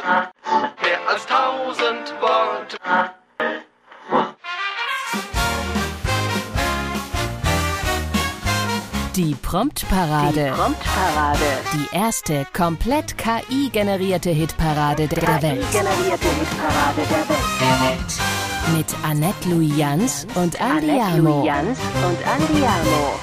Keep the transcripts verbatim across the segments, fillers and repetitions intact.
mehr als tausend Worte. Die Promptparade. Die Promptparade. Die erste komplett K I-generierte Hitparade der Welt. Generierte Hitparade der Welt. Mit Annette Louis-Jans und Annette Andiamo. Louis-Jans und Andiamo.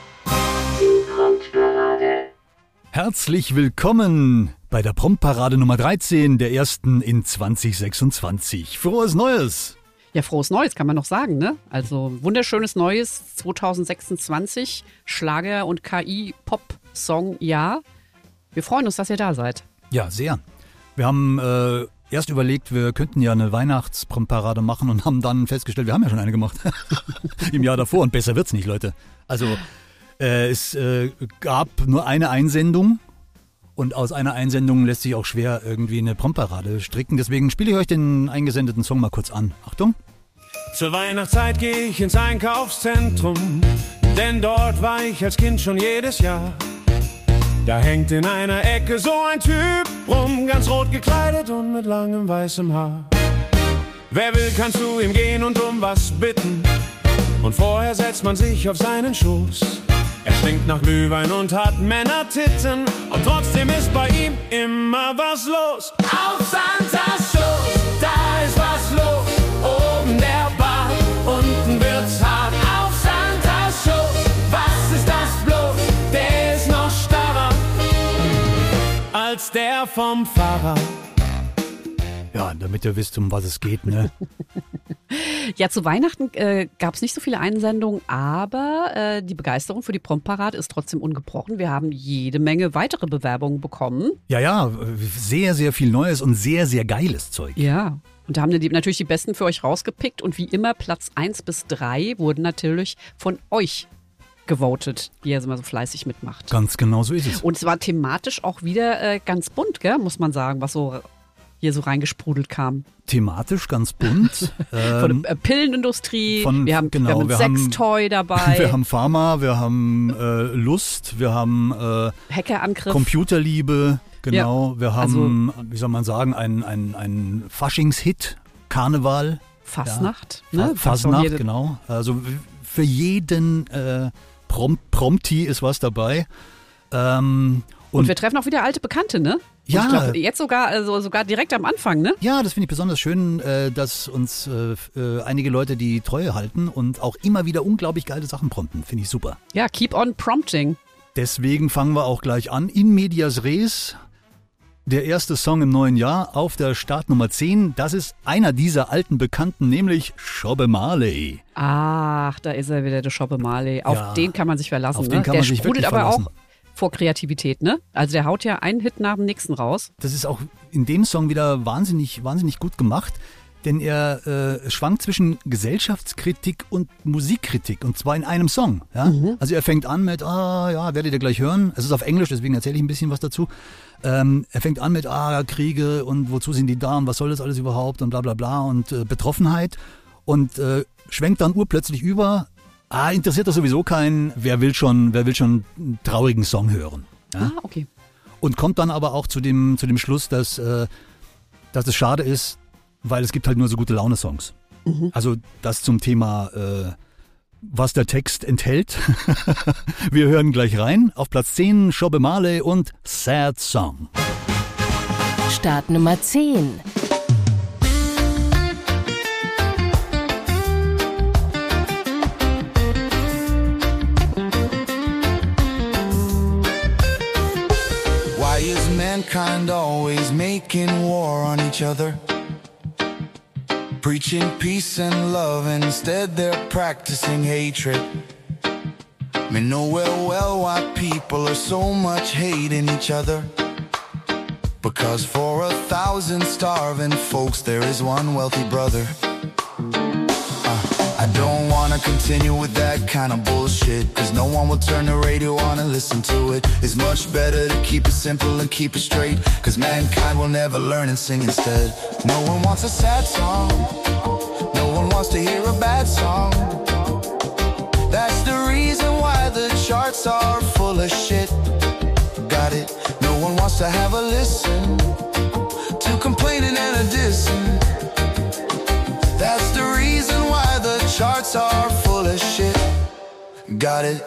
Promptparade. Herzlich willkommen bei der Promptparade Nummer dreizehn, der ersten in zwanzig sechsundzwanzig. Frohes Neues! Ja, frohes Neues kann man noch sagen, ne? Also wunderschönes Neues zwanzig sechsundzwanzig, Schlager- und K I-Pop-Song, ja. Wir freuen uns, dass ihr da seid. Ja, sehr. Wir haben äh, erst überlegt, wir könnten ja eine Weihnachtspromptparade machen und haben dann festgestellt, wir haben ja schon eine gemacht. Im Jahr davor und besser wird's nicht, Leute. Also äh, es äh, gab nur eine Einsendung. Und aus einer Einsendung lässt sich auch schwer irgendwie eine Promptparade stricken. Deswegen spiele ich euch den eingesendeten Song mal kurz an. Achtung. Zur Weihnachtszeit gehe ich ins Einkaufszentrum, denn dort war ich als Kind schon jedes Jahr. Da hängt in einer Ecke so ein Typ rum, ganz rot gekleidet und mit langem weißem Haar. Wer will, kann zu ihm gehen und um was bitten. Und vorher setzt man sich auf seinen Schoß. Er stinkt nach Glühwein und hat Männertitten. Und trotzdem ist bei ihm immer was los. Auf Santas Schoß, da ist was los. Oben der Bar, unten wird's hart. Auf Santas Schoß, was ist das bloß? Der ist noch starrer als der vom Pfarrer. Ja, damit ihr wisst, um was es geht, ne? Ja, zu Weihnachten äh, gab es nicht so viele Einsendungen, aber äh, die Begeisterung für die Promptparade ist trotzdem ungebrochen. Wir haben jede Menge weitere Bewerbungen bekommen. Ja, ja, sehr, sehr viel Neues und sehr, sehr geiles Zeug. Ja, und da haben wir die, natürlich die Besten für euch rausgepickt. Und wie immer, Platz eins bis drei wurden natürlich von euch gewotet, die ja immer so fleißig mitmacht. Ganz genau so ist es. Und es war thematisch auch wieder äh, ganz bunt, gell, muss man sagen, was so hier so reingesprudelt kam. Thematisch ganz bunt. ähm, Von der Pillenindustrie, von, wir haben, genau, wir haben ein wir Sextoy haben, dabei. Wir haben Pharma, wir haben äh, Lust, wir haben äh, Hackerangriff. Computerliebe, genau. Ja, wir haben, also, wie soll man sagen, einen ein Faschingshit, Karneval. Fastnacht. Ja, Ne? Fastnacht, jede, genau. Also für jeden äh, Prom- Prompti ist was dabei. Ähm, und, und wir treffen auch wieder alte Bekannte, ne? Ja. Ich glaube, jetzt sogar, also sogar direkt am Anfang, ne? Ja, das finde ich besonders schön, äh, dass uns äh, äh, einige Leute die Treue halten und auch immer wieder unglaublich geile Sachen prompten. Finde ich super. Ja, keep on prompting. Deswegen fangen wir auch gleich an. In medias res, der erste Song im neuen Jahr auf der Startnummer zehn. Das ist einer dieser alten Bekannten, nämlich Shobe Marley. Ach, da ist er wieder, der Shobe Marley. Auf Ja, den kann man sich verlassen. auf ne? den kann der man sich sprudelt wirklich aber verlassen. auch vor Kreativität, ne? Also der haut ja einen Hit nach dem nächsten raus. Das ist auch in dem Song wieder wahnsinnig, wahnsinnig gut gemacht, denn er äh, schwankt zwischen Gesellschaftskritik und Musikkritik und zwar in einem Song. Ja? Mhm. Also er fängt an mit, ah ja, werdet ihr gleich hören. Es ist auf Englisch, deswegen erzähle ich ein bisschen was dazu. Ähm, er fängt an mit, ah, Kriege und wozu sind die da und was soll das alles überhaupt und bla bla bla und äh, Betroffenheit und äh, schwenkt dann urplötzlich über. Ah, interessiert das sowieso keinen. Wer will schon, wer will schon einen traurigen Song hören? Ja? Ah, okay. Und kommt dann aber auch zu dem, zu dem Schluss, dass, äh, dass es schade ist, weil es gibt halt nur so gute Laune-Songs. Mhm. Also das zum Thema, äh, was der Text enthält. Wir hören gleich rein. Auf Platz zehn Shobe Marley und Sad Song. Start Nummer zehn. Why is mankind always making war on each other? Preaching peace and love, and instead they're practicing hatred. Me know well, well why people are so much hating each other. Because for a thousand starving folks there is one wealthy brother. I don't wanna continue with that kind of bullshit, cause no one will turn the radio on and listen to it. It's much better to keep it simple and keep it straight, cause mankind will never learn and sing instead. No one wants a sad song, no one wants to hear a bad song. That's the reason why the charts are full of shit. Got it? No one wants to have a listen to complain Got it?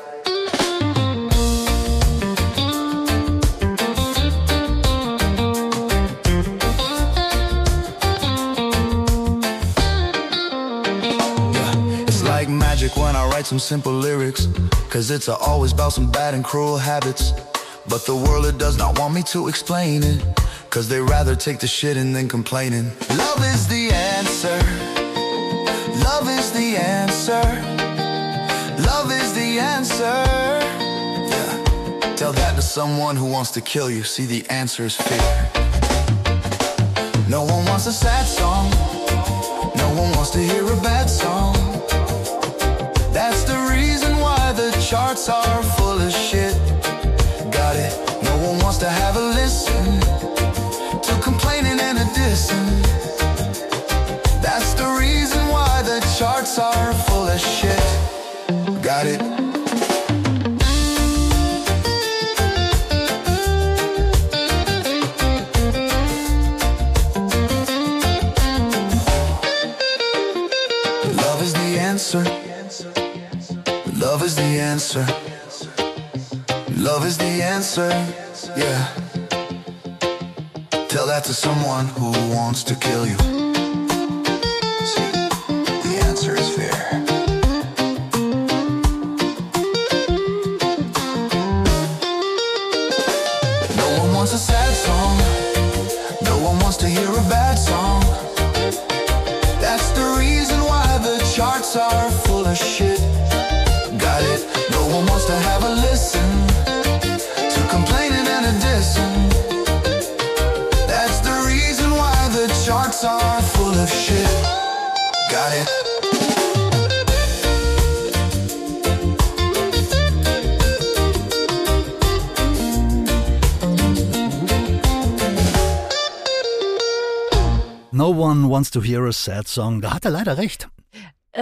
Like magic when I write some simple lyrics, cause it's always about some bad and cruel habits. But the world, it does not want me to explain it, cause they rather take the shit and then complaining. Love is the answer. Love is the answer. Love is the answer. Yeah. Tell that to someone who wants to kill you. See, the answer is fear. No one wants a sad song. No one wants to hear a bad song. That's the reason why the charts are full of shit. Got it? No one wants to have a listen to complaining and a dissing. That's the reason why the charts are full of shit. Got it? Love is the answer. Love is the answer. Love is the answer. Yeah. Tell that to someone who wants to kill you. See, the answer is fear. No one wants a sad song. No one wants to hear a bad song. That's the reason why the charts are full of shit. Got it? No one wants to have a listen to complaining and a dissing. That's the reason why the charts are full of shit. Got it? No one wants to hear a sad song. Da hat er leider recht. Äh,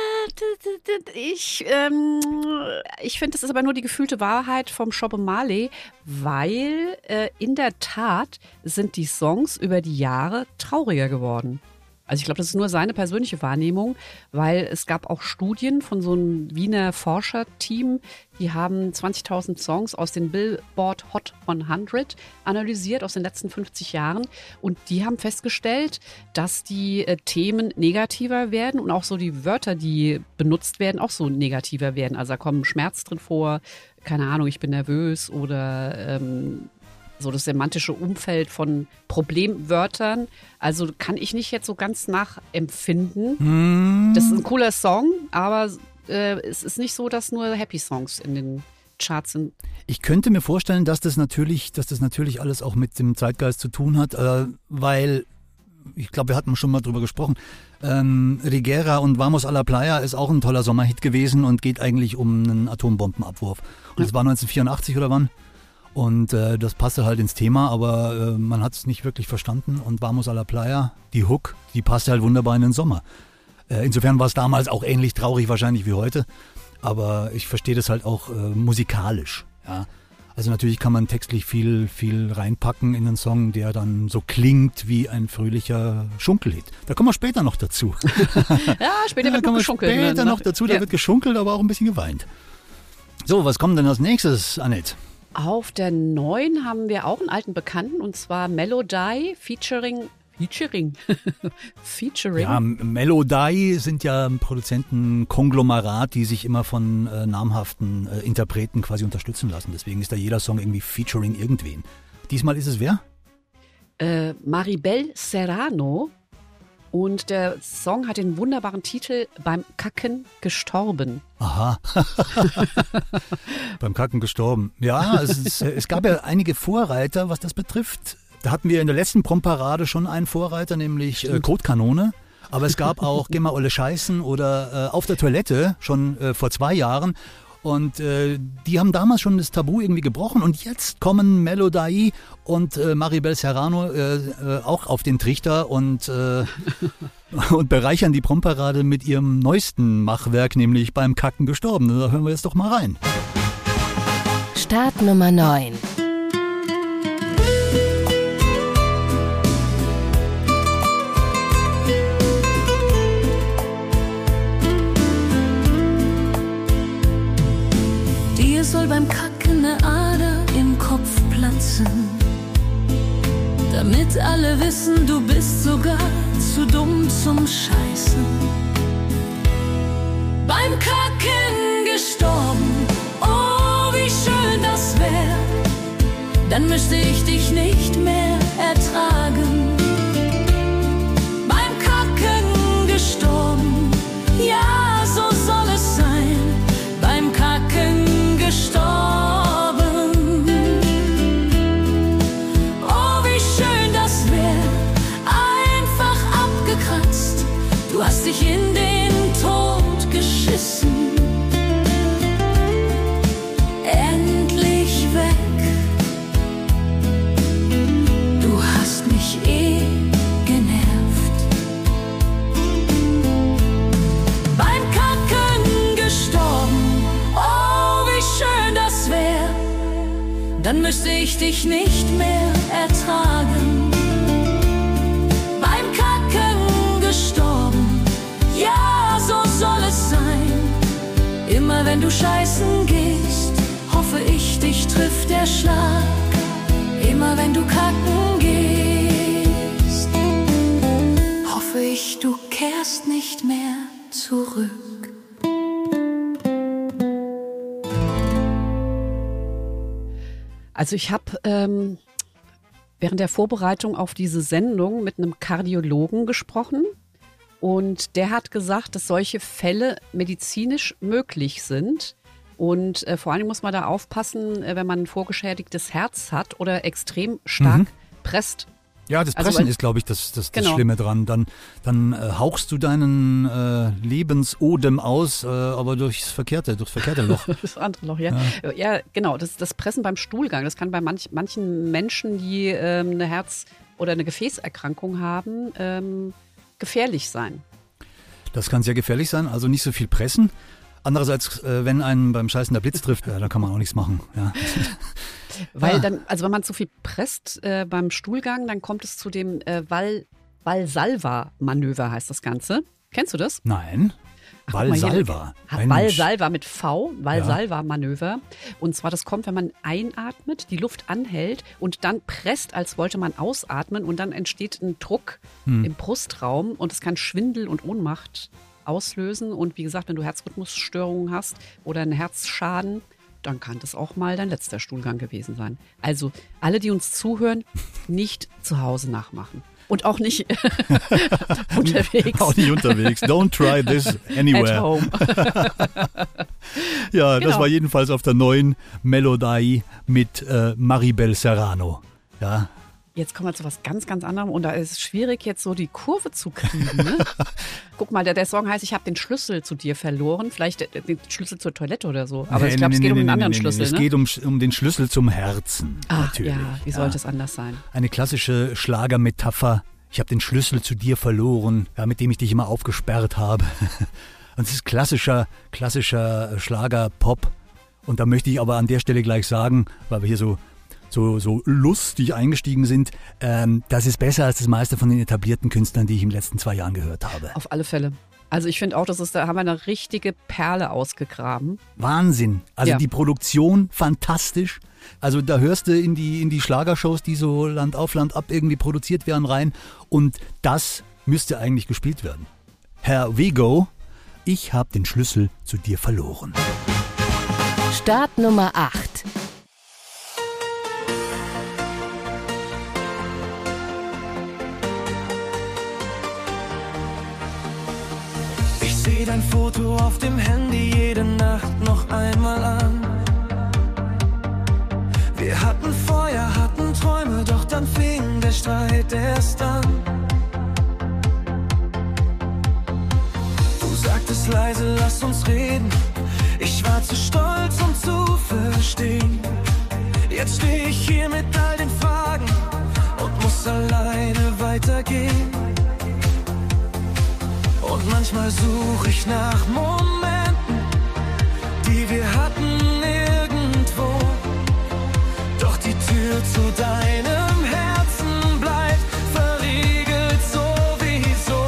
ich, ähm, ich finde, das ist aber nur die gefühlte Wahrheit vom Shoppe Marley, weil äh, in der Tat sind die Songs über die Jahre trauriger geworden. Also ich glaube, das ist nur seine persönliche Wahrnehmung, weil es gab auch Studien von so einem Wiener Forscherteam, die haben zwanzigtausend Songs aus den Billboard Hot hundert analysiert aus den letzten fünfzig Jahren und die haben festgestellt, dass die äh, Themen negativer werden und auch so die Wörter, die benutzt werden, auch so negativer werden. Also da kommen Schmerz drin vor, keine Ahnung, ich bin nervös oder ähm, so das semantische Umfeld von Problemwörtern. Also kann ich nicht jetzt so ganz nachempfinden. Mm. Das ist ein cooler Song, aber äh, es ist nicht so, dass nur Happy Songs in den Charts sind. Ich könnte mir vorstellen, dass das natürlich, dass das natürlich alles auch mit dem Zeitgeist zu tun hat, äh, weil ich glaube, wir hatten schon mal drüber gesprochen. Ähm, Rigera und Vamos a la Playa ist auch ein toller Sommerhit gewesen und geht eigentlich um einen Atombombenabwurf. Und das war neunzehnhundertvierundachtzig oder wann? Und äh, das passte halt ins Thema, aber äh, man hat es nicht wirklich verstanden. Und Vamos a la Playa, die Hook, die passte halt wunderbar in den Sommer. Äh, insofern war es damals auch ähnlich traurig wahrscheinlich wie heute. Aber ich verstehe das halt auch äh, musikalisch. Ja? Also natürlich kann man textlich viel, viel reinpacken in einen Song, der dann so klingt wie ein fröhlicher Schunkelhit. Da kommen wir später noch dazu. Ja, später ja, wird noch geschunkelt. Später noch dazu, da ja. wird geschunkelt, aber auch ein bisschen geweint. So, was kommt denn als nächstes, Annette? Auf der neun haben wir auch einen alten Bekannten und zwar Melody featuring Featuring. Featuring. Ja, Melody sind ja ein Produzentenkonglomerat, die sich immer von äh, namhaften äh, Interpreten quasi unterstützen lassen. Deswegen ist da jeder Song irgendwie featuring irgendwen. Diesmal ist es wer? Äh, Maribel Serrano. Und der Song hat den wunderbaren Titel Beim Kacken gestorben. Aha. Beim Kacken gestorben. Ja, es, ist, es gab ja einige Vorreiter, was das betrifft. Da hatten wir in der letzten Promparade schon einen Vorreiter, nämlich äh, Kotkanone. Aber es gab auch Geh mal Olle Scheißen oder äh, Auf der Toilette schon äh, vor zwei Jahren. Und äh, die haben damals schon das Tabu irgendwie gebrochen. Und jetzt kommen Melody und äh, Maribel Serrano äh, äh, auch auf den Trichter und, äh, und bereichern die Promparade mit ihrem neuesten Machwerk, nämlich Beim Kacken gestorben. Da hören wir jetzt doch mal rein. Start Nummer neun. damit alle wissen, du bist sogar zu dumm zum Scheißen. Beim Kacken gestorben, oh wie schön das wär, dann müsste ich dich nicht mehr ertragen. Beim Kacken gestorben, ja so soll es sein, beim Kacken gestorben. Oh wie schön das wär, einfach abgekratzt, du hast dich in den Tod geschissen. Endlich weg, du hast mich eh genervt. Beim Kacken gestorben, oh wie schön das wär, dann müsste ich dich nicht mehr ertragen. Beim Kacken gestorben, ja so soll es sein. Immer wenn du scheißen gehst, hoffe ich, dich trifft der Schlag. Immer wenn du kacken gehst, hoffe ich, du kehrst nicht mehr zurück. Also ich habe ähm, während der Vorbereitung auf diese Sendung mit einem Kardiologen gesprochen und der hat gesagt, dass solche Fälle medizinisch möglich sind. Und äh, vor allem muss man da aufpassen, äh, wenn man ein vorgeschädigtes Herz hat oder extrem stark Mhm. presst. Ja, das Also, Pressen weil- ist, glaube ich, das, das, das Genau. Schlimme dran. Dann, dann äh, hauchst du deinen äh, Lebensodem aus, äh, aber durchs verkehrte, durchs verkehrte Loch. Das andere Loch, ja. Ja, ja genau. Das, das Pressen beim Stuhlgang, das kann bei manch, manchen Menschen, die ähm, eine Herz- oder eine Gefäßerkrankung haben, ähm, gefährlich sein. Das kann sehr gefährlich sein, also nicht so viel pressen. Andererseits, äh, wenn einen beim Scheißen der Blitz trifft, ja, da kann man auch nichts machen. Ja. Weil Ah. dann, also wenn man zu viel presst äh, beim Stuhlgang, dann kommt es zu dem äh, Val, Valsalva-Manöver, heißt das Ganze. Kennst du das? Nein, Ach, guck mal hier. Valsalva. Ha- Mensch. Valsalva mit V, Valsalva-Manöver. Und zwar, das kommt, wenn man einatmet, die Luft anhält und dann presst, als wollte man ausatmen und dann entsteht ein Druck Hm. im Brustraum und es kann Schwindel und Ohnmacht auslösen. Und wie gesagt, wenn du Herzrhythmusstörungen hast oder einen Herzschaden, dann kann das auch mal dein letzter Stuhlgang gewesen sein. Also alle, die uns zuhören, nicht zu Hause nachmachen. Und auch nicht unterwegs. Auch nicht unterwegs. Don't try this anywhere. At home. Ja, das Genau. war jedenfalls auf der neuen Melodie mit äh, Maribel Serrano. Ja, Jetzt kommen wir zu was ganz, ganz anderem und da ist es schwierig, jetzt so die Kurve zu kriegen. Ne? Guck mal, der, der Song heißt, ich habe den Schlüssel zu dir verloren. Vielleicht äh, den Schlüssel zur Toilette oder so. Aber Nee, ich glaube, nee, es geht nee, um einen nee, anderen nee, nee, Schlüssel. Es Ne? geht um, um den Schlüssel zum Herzen. Ach natürlich. ja, wie sollte es anders sein? Eine klassische Schlagermetapher. Ich habe den Schlüssel zu dir verloren, ja, mit dem ich dich immer aufgesperrt habe. Und es ist klassischer, klassischer Schlager-Pop. Und da möchte ich aber an der Stelle gleich sagen, weil wir hier so, so, so lustig eingestiegen sind, ähm, das ist besser als das meiste von den etablierten Künstlern, die ich in den letzten zwei Jahren gehört habe. Auf alle Fälle. Also ich finde auch, das ist, da haben wir eine richtige Perle ausgegraben. Wahnsinn. Also Ja. die Produktion fantastisch. Also da hörst du in die, in die Schlagershows, die so Land auf Land ab irgendwie produziert werden, rein. Und das müsste eigentlich gespielt werden. Herr Wego, ich habe den Schlüssel zu dir verloren. Start Nummer acht. Ich seh dein Foto auf dem Handy jede Nacht noch einmal an. Wir hatten Feuer, hatten Träume, doch dann fing der Streit erst an. Du sagtest leise, lass uns reden. Ich war zu stolz, um zu verstehen. Jetzt steh ich hier mit all den Fragen und muss alleine weitergehen. Und manchmal such ich nach Momenten, die wir hatten irgendwo. Doch die Tür zu deinem Herzen bleibt verriegelt sowieso.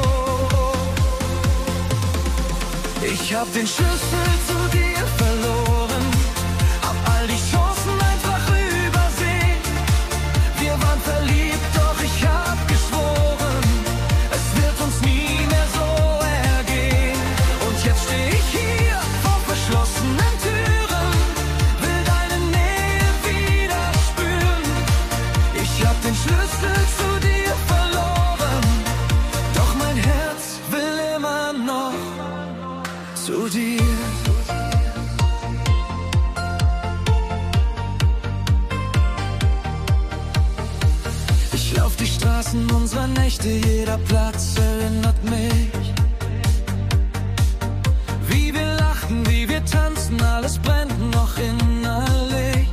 Ich hab den Schlüssel zu dir verloren, hab all die Chancen einfach übersehen. Wir waren verliebt, doch ich die Straßen unserer Nächte, jeder Platz erinnert mich. Wie wir lachen, wie wir tanzen, alles brennt noch innerlich.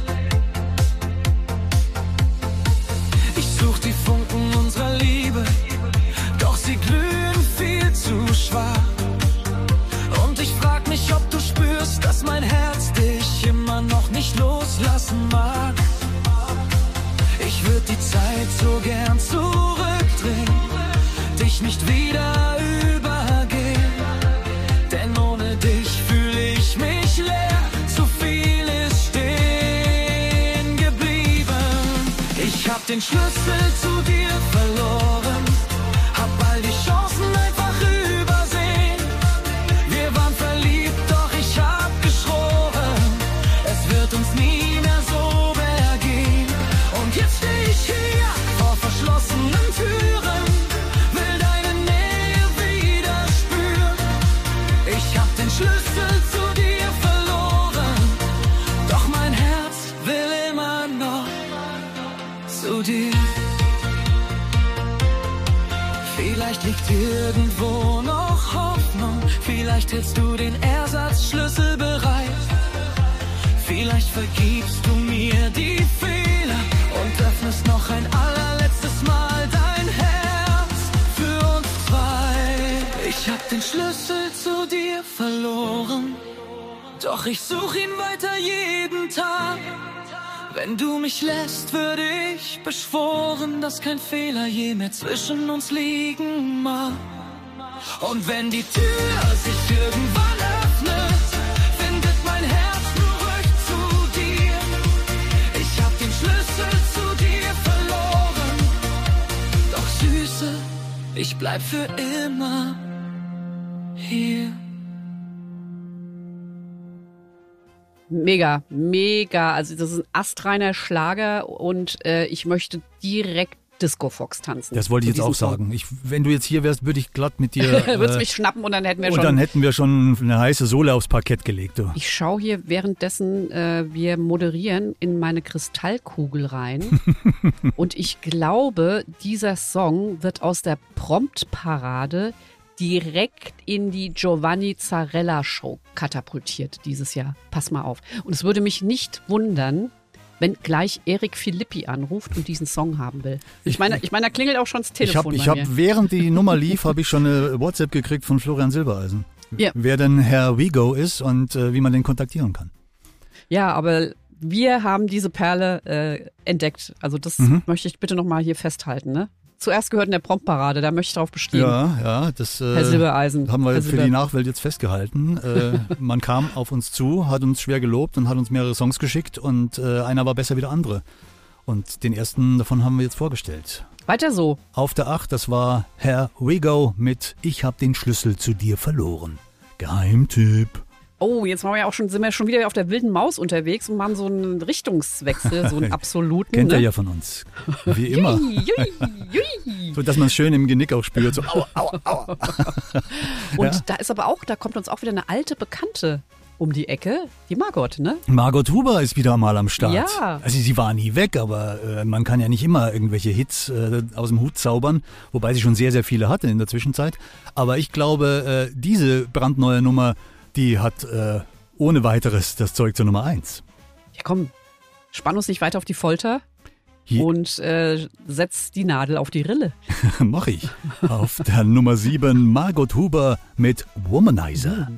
Ich such die Funken unserer Liebe, doch sie glühen viel zu schwach. Und ich frag mich, ob du spürst, dass mein Herz dich immer noch nicht loslassen mag. Ich würd die Zeit so gern zurückdrehen, dich nicht wieder übergehen. Denn ohne dich fühle ich mich leer, zu viel ist stehen geblieben. Ich hab den Schlüssel zu dir verloren, hab all die Chancen einfach übersehen. Wir waren verliebt, doch ich hab geschworen, es wird uns nie mehr so ergehen. Und jetzt steh ich hier vor verschlossenen Türen, will deine Nähe wieder spüren. Ich hab den Schlüssel zu dir verloren, doch mein Herz will immer noch zu dir. Vielleicht liegt irgendwo noch Hoffnung, vielleicht hältst du den Ersatzschlüssel bereit. Vielleicht vergibst du mir die Fehler und öffnest noch ein allerletztes Mal dein Herz für uns zwei. Ich hab den Schlüssel zu dir verloren, doch ich such ihn weiter jeden Tag. Wenn du mich lässt, würde ich beschworen, dass kein Fehler je mehr zwischen uns liegen mag. Und wenn die Tür sich irgendwann öffnet, findet mein Herz zurück zu dir. Ich hab den Schlüssel zu dir verloren, doch Süße, ich bleib für immer hier. Mega, mega. Also das ist ein astreiner Schlager und äh, ich möchte direkt Disco Fox tanzen. Das wollte ich jetzt auch sagen. Ich, wenn du jetzt hier wärst, würde ich glatt mit dir... Du würdest äh, mich schnappen und dann hätten wir und schon... Und dann hätten wir schon eine heiße Sohle aufs Parkett gelegt. Du. Ich schaue hier währenddessen, äh, wir moderieren, in meine Kristallkugel rein. Und ich glaube, dieser Song wird aus der Promptparade direkt in die Giovanni Zarella Show katapultiert dieses Jahr. Pass mal auf. Und es würde mich nicht wundern, wenn gleich Eric Philippi anruft und diesen Song haben will. Ich meine, ich meine, da klingelt auch schon das Telefon. Ich habe, hab, während die Nummer lief, habe ich schon eine WhatsApp gekriegt von Florian Silbereisen. Ja. Wer denn Herr Wigo ist und äh, wie man den kontaktieren kann. Ja, aber wir haben diese Perle äh, entdeckt. Also das Mhm. möchte ich bitte nochmal hier festhalten, ne? Zuerst gehört in der Promptparade, da möchte ich drauf bestehen. Ja, ja, das äh, Herr Silbereisen. haben wir Herr für Silber- die Nachwelt jetzt festgehalten. Äh, man kam auf uns zu, hat uns schwer gelobt und hat uns mehrere Songs geschickt und äh, einer war besser wie der andere. Und den ersten davon haben wir jetzt vorgestellt. Weiter so. Auf der acht, das war Herr Wigo mit Ich hab den Schlüssel zu dir verloren. Geheimtipp. Oh, jetzt waren wir ja auch schon, sind wir schon wieder auf der wilden Maus unterwegs und machen so einen Richtungswechsel, so einen absoluten. Kennt ne? er ja von uns. Wie immer. Jui, jui, jui. So, dass man es schön im Genick auch spürt. So, aua, aua, aua. Und Ja. da ist aber auch, da kommt uns auch wieder eine alte Bekannte um die Ecke, die Margot, ne? Margot Huber ist wieder mal am Start. Ja. Also sie war nie weg, aber äh, man kann ja nicht immer irgendwelche Hits äh, aus dem Hut zaubern, wobei sie schon sehr, sehr viele hatte in der Zwischenzeit. Aber ich glaube, äh, diese brandneue Nummer, die hat äh, ohne weiteres das Zeug zur Nummer eins. Ja komm, spann uns nicht weiter auf die Folter Hier. und äh, setz die Nadel auf die Rille. Mach ich. Auf der Nummer sieben Margot Huber mit Womanizer.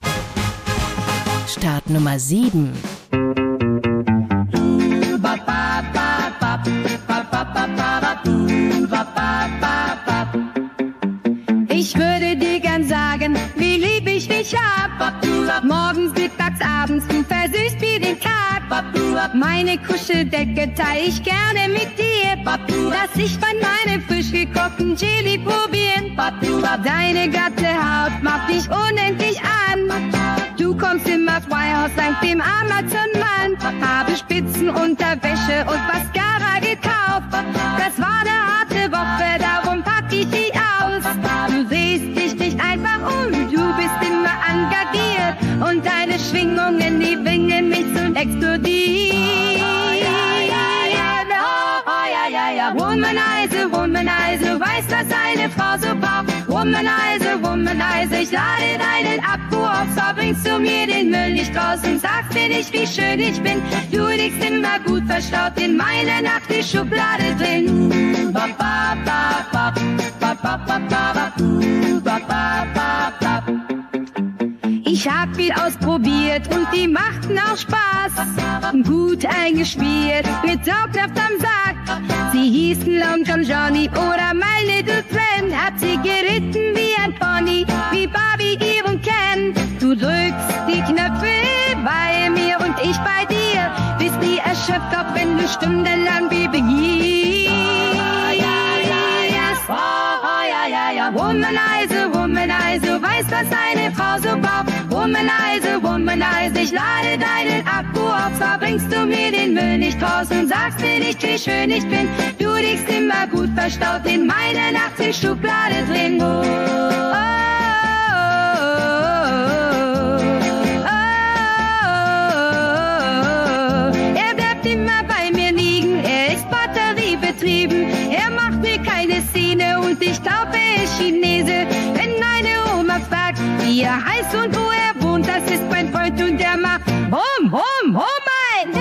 Start Nummer sieben. Ich würde dir gern sagen, wie lieb ich dich hab. Morgens, mittags, abends, du versüßt mir den Tag. Meine Kuscheldecke teile ich gerne mit dir. Lass ich von meinem frisch gekochten Chili probieren. Deine glatte Haut macht dich unendlich an. Du kommst immer frei aus dem Amazon-Mann. Habe Spitzenunterwäsche und Mascara gekauft. Das war eine harte Woche, darum pack ich die aus. Du drehst dich nicht einfach um, du bist immer engagiert. Und deine Schwingungen, die bringen mich zum Explodieren. Oh, ja, ja, ja, Womanizer. Womanizer, Womanizer, weiß, was eine Frau so braucht. Womanizer, Womanizer, ich lade deinen Akku auf, so bringst du mir den Müll nicht raus und sagst mir nicht, wie schön ich bin. Du liegst immer gut verstaut in meiner Nacht die Schublade drin. Ba, ba, ba, ba, ba, ba, ba, ba, ba, ba, ba, ba. Ich hab viel ausprobiert und die machten auch Spaß. Gut eingespielt, mit Saugkraft am Sack. Sie hießen Long John Johnny oder My Little Friend. Hab sie geritten wie ein Pony, wie Barbie, Eve und Ken. Du drückst die Knöpfe bei mir und ich bei dir. Bist nie erschöpft, auch wenn du stundenlang wie begierst. Womanizer, Womanizer, weiß, was eine Frau so braucht. Womanizer, Womanizer, ich lade deinen Akku auf, zwar bringst du mir den Müll nicht raus und sagst mir nicht, wie schön ich bin. Du liegst immer gut verstaut in meiner Nacht die Schublade drin. Oh, oh, oh, oh. Er bleibt immer bei mir liegen, er ist batteriebetrieben, er macht mir keine Szene und ich glaube, er ist Chinese. Wenn meine Oma fragt, wie er heißt und wo er wohnt, das ist mein Freund und der macht Hom, Hom, Hom, mein.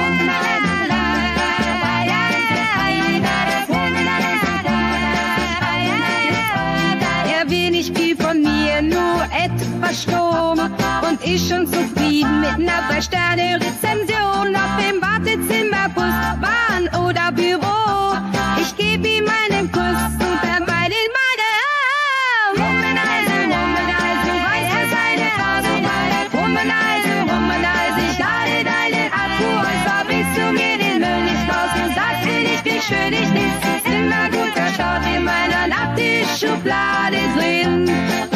Er will nicht viel von mir, nur etwas Strom und ist schon zufrieden mit einer Drei-Sterne-Rezension auf dem Wartezimmer, Bus, Bahn oder Büro. Ich gebe ihm einen Kuss und er meint ihn meine Augen. Womanizer, Womanizer, weiß was eine Frau so weiß. Womanizer, Womanizer, ich lade deinen Akku und zwar bringst du mir den Müll nicht raus und sagst mir nicht, wie schön ich bin. Ist immer gut verstaut in meiner Nacht die Schublade drin.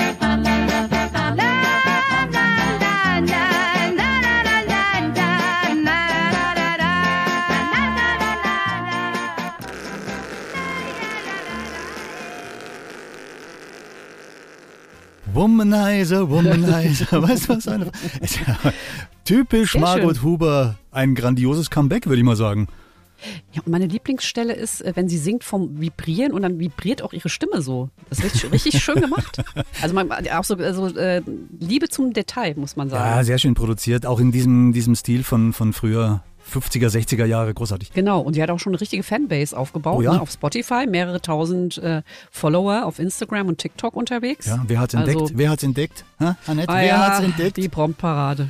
Womanizer, Womanizer, weißt du was? Eine, ja, typisch Sehr Margot schön. Huber, ein grandioses Comeback, würde ich mal sagen. Ja, und meine Lieblingsstelle ist, wenn sie singt vom Vibrieren und dann vibriert auch ihre Stimme so. Das ist richtig, richtig schön gemacht. Also man, auch so also, äh, Liebe zum Detail, muss man sagen. Ja, sehr schön produziert, auch in diesem, diesem Stil von, von früher. fünfziger, sechziger Jahre, großartig. Genau, und die hat auch schon eine richtige Fanbase aufgebaut, Oh ja. ne, auf Spotify, mehrere tausend äh, Follower auf Instagram und TikTok unterwegs. Ja, wer hat's entdeckt? Also, wer hat's entdeckt? Ha, Annette, ah wer ja, hat's entdeckt? Die Promptparade.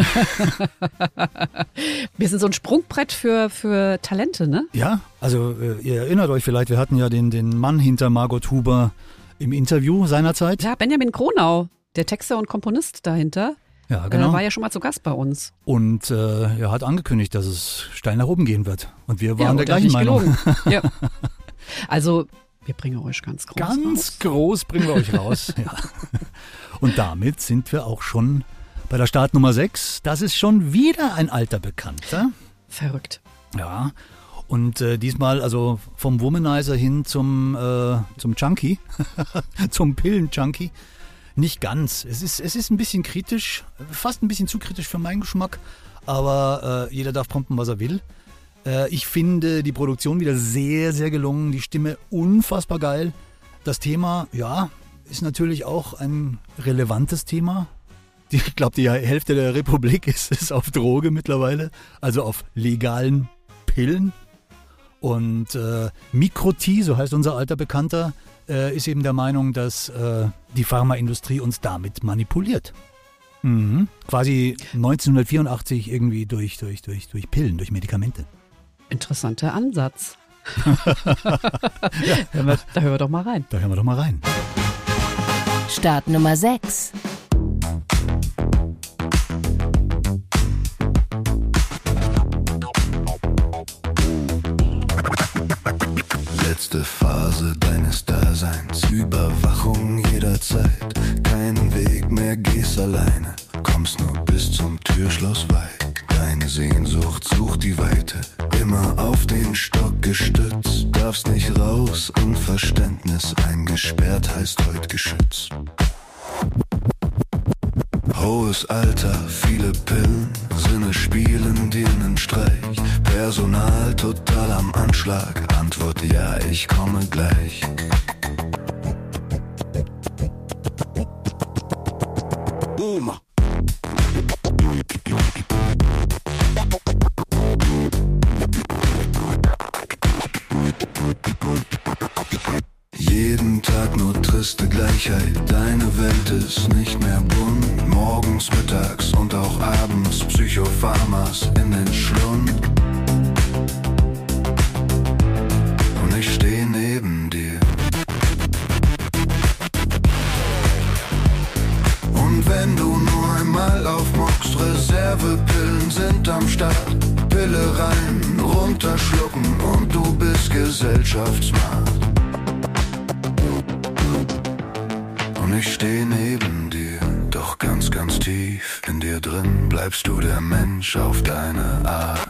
Wir sind so ein Sprungbrett für, für Talente, ne? Ja, also äh, ihr erinnert euch vielleicht, wir hatten ja den, den Mann hinter Margot Huber im Interview seinerzeit. Ja, Benjamin Kronau, der Texter und Komponist dahinter. Ja, genau. Äh, war ja schon mal zu Gast bei uns. Und äh, er hat angekündigt, dass es steil nach oben gehen wird. Und wir waren ja, der gleichen Meinung. Ja. Also, wir bringen euch ganz groß Ganz raus. groß bringen wir euch raus. Ja. Und damit sind wir auch schon bei der Startnummer sechs. Das ist schon wieder ein alter Bekannter. Verrückt. Ja. Und äh, diesmal also vom Womanizer hin zum, äh, zum Junkie, zum Pillen-Junkie. Nicht ganz. Es ist, es ist ein bisschen kritisch, fast ein bisschen zu kritisch für meinen Geschmack, aber äh, jeder darf prompten, was er will. Äh, ich finde die Produktion wieder sehr, sehr gelungen, die Stimme unfassbar geil. Das Thema, ja, ist natürlich auch ein relevantes Thema. Die, ich glaube, die Hälfte der Republik ist, ist auf Droge mittlerweile, also auf legalen Pillen. Und äh, Mikro-T, so heißt unser alter Bekannter, äh, ist eben der Meinung, dass äh, die Pharmaindustrie uns damit manipuliert. Mhm. Quasi neunzehnhundertvierundachtzig irgendwie durch, durch, durch, durch Pillen, durch Medikamente. Interessanter Ansatz. Ja, hören wir, da hören wir doch mal rein. Da hören wir doch mal rein. Start Nummer sechs. Letzte Phase deines Daseins, Überwachung jederzeit. Keinen Weg mehr, gehst alleine, kommst nur bis zum Türschloss weit. Deine Sehnsucht sucht die Weite, immer auf den Stock gestützt. Darfst nicht raus, Unverständnis eingesperrt heißt heut Geschütz. Hohes Alter, viele Pillen, Sinne spielen dir nen Streich. Personal total am Anschlag, Antwort ja, ich komme gleich. Boom. Jeden Tag nur triste Gleichheit, deine Welt ist nicht mehr bunt. Morgens, mittags und auch abends Psychopharmas in den Schlund. Und ich steh neben dir. Und wenn du nur einmal aufmuckst, Reservepillen sind am Start. Pille rein, runterschlucken und du bist gesellschaftsmacht. Und ich steh neben dir, doch ganz, ganz tief in dir drin bleibst du der Mensch auf deine Art.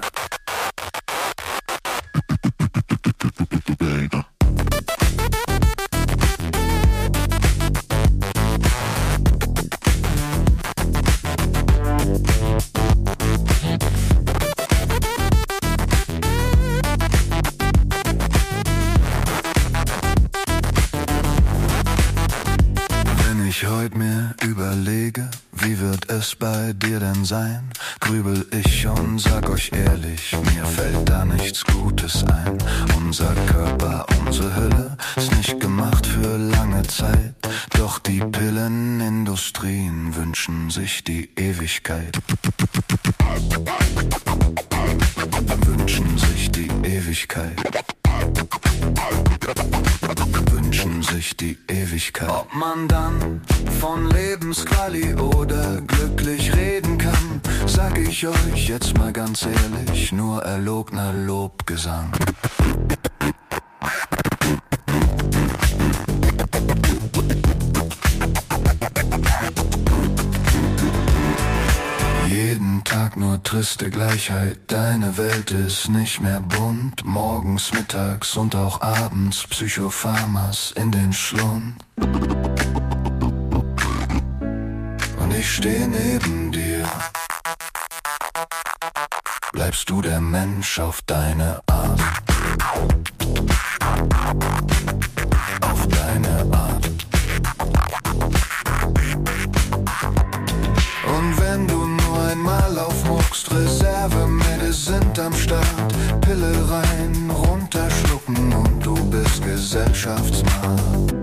Ich heut mir überlege, wie wird es bei dir denn sein? Grübel ich und sag euch ehrlich, mir fällt da nichts Gutes ein. Unser Körper, unsere Hülle ist nicht gemacht für lange Zeit. Doch die Pillenindustrien wünschen sich die Ewigkeit. Wünschen sich die Ewigkeit. Wünschen sich die Ewigkeit. Ob man dann von Lebensquali oder glücklich reden kann, sag ich euch jetzt mal ganz ehrlich, nur erlogener Lobgesang. Jeden Tag nur triste Gleichheit, deine Welt ist nicht mehr bunt. Morgens, mittags und auch abends Psychopharmas in den Schlund. Und ich steh neben dir. Bleibst du der Mensch auf deine Art. Auf deine Art. Und wenn du nur einmal aufmuckst, Reservemittel sind am Start. Pille rein, runterschlucken und du bist gesellschaftsmacht.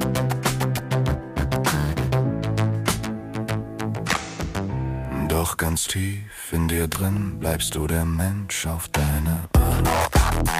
Doch ganz tief in dir drin bleibst du der Mensch auf deine Art.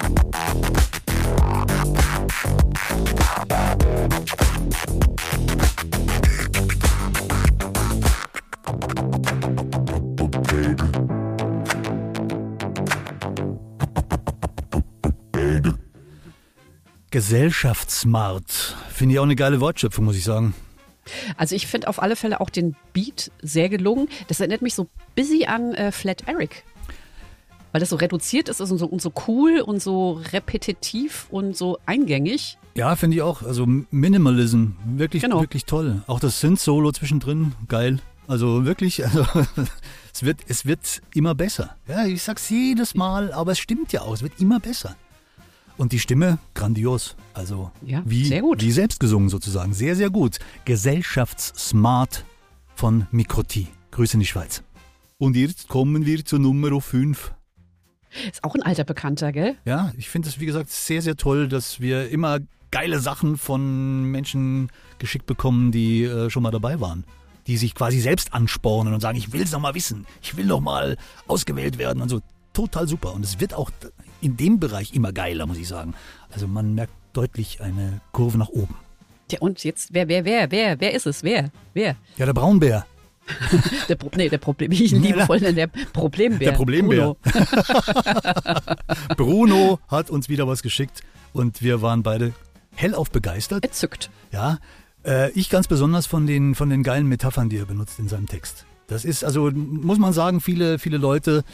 Gesellschaftssmart. Finde ich auch eine geile Wortschöpfung, muss ich sagen. Also ich finde auf alle Fälle auch den Beat sehr gelungen. Das erinnert mich so busy an äh, Flat Eric. Weil das so reduziert ist und so, und so cool und so repetitiv und so eingängig. Ja, finde ich auch. Also Minimalism, wirklich, Genau. wirklich toll. Auch das Synth-Solo zwischendrin, geil. Also wirklich, also es wird, es wird immer besser. Ja, ich sag's jedes Mal, aber es stimmt ja auch, es wird immer besser. Und die Stimme, grandios. Also Ja, wie, sehr gut. wie selbst gesungen sozusagen. Sehr, sehr gut. Gesellschaftssmart von Mikroti. Grüße in die Schweiz. Und jetzt kommen wir zur Nummer fünf. Ist auch ein alter Bekannter, gell? Ja, ich finde es, wie gesagt, sehr, sehr toll, dass wir immer geile Sachen von Menschen geschickt bekommen, die äh, schon mal dabei waren. Die sich quasi selbst anspornen und sagen, ich will es noch mal wissen. Ich will noch mal ausgewählt werden und so. Total super. Und es wird auch in dem Bereich immer geiler, muss ich sagen. Also man merkt deutlich eine Kurve nach oben. Ja, und jetzt, wer, wer, wer, wer, wer ist es? Wer? Wer? Ja, der Braunbär. Der, Pro, nee, der Problem, wie ich ihn liebevoll nenne, der Problembär. Der Problembär. Bruno. Bruno hat uns wieder was geschickt und wir waren beide hellauf begeistert. Entzückt. Ja, äh, ich ganz besonders von den, von den geilen Metaphern, die er benutzt in seinem Text. Das ist, also muss man sagen, viele, viele Leute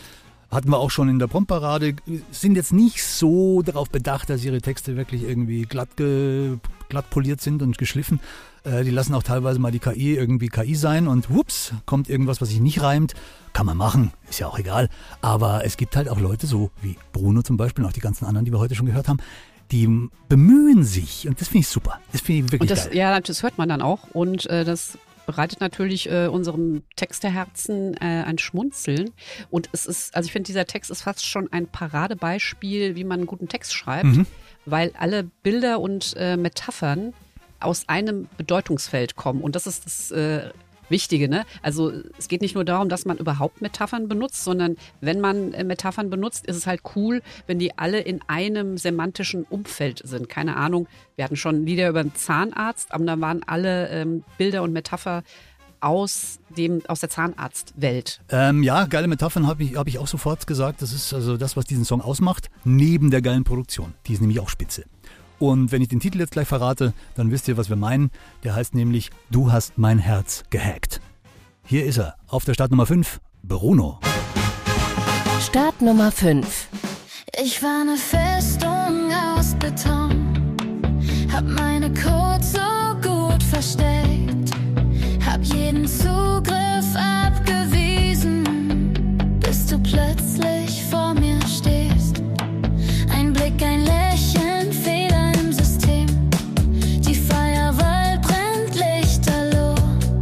Hatten wir auch schon in der Promparade, sind jetzt nicht so darauf bedacht, dass ihre Texte wirklich irgendwie glatt, ge, glatt poliert sind und geschliffen. Äh, die lassen auch teilweise mal die K I irgendwie K I sein und whoops, kommt irgendwas, was sich nicht reimt. Kann man machen, ist ja auch egal. Aber es gibt halt auch Leute, so wie Bruno zum Beispiel und auch die ganzen anderen, die wir heute schon gehört haben, die bemühen sich und das finde ich super. Das finde ich wirklich und das, geil. Ja, das hört man dann auch und äh, das bereitet natürlich äh, unserem Texterherzen äh, ein Schmunzeln. Und es ist, also ich finde, dieser Text ist fast schon ein Paradebeispiel, wie man einen guten Text schreibt, mhm. weil alle Bilder und äh, Metaphern aus einem Bedeutungsfeld kommen. Und das ist das äh, Wichtige, ne? Also es geht nicht nur darum, dass man überhaupt Metaphern benutzt, sondern wenn man äh, Metaphern benutzt, ist es halt cool, wenn die alle in einem semantischen Umfeld sind. Keine Ahnung, wir hatten schon Lieder über einen Zahnarzt, aber da waren alle ähm, Bilder und Metapher aus dem aus der Zahnarztwelt. Ähm, ja, geile Metaphern habe ich, hab ich auch sofort gesagt. Das ist also das, was diesen Song ausmacht, neben der geilen Produktion. Die ist nämlich auch spitze. Und wenn ich den Titel jetzt gleich verrate, dann wisst ihr, was wir meinen. Der heißt nämlich Du hast mein Herz gehackt. Hier ist er, auf der Startnummer fünf, Bruno. Startnummer fünf. Ich war eine Festung aus Beton, hab meine Codes so gut versteckt, hab jeden Zugriff abgewiesen, bis du plötzlich vor mir stehst. Ein Blick, ein Lächeln, Fehler im System, die Firewall brennt lichterloh.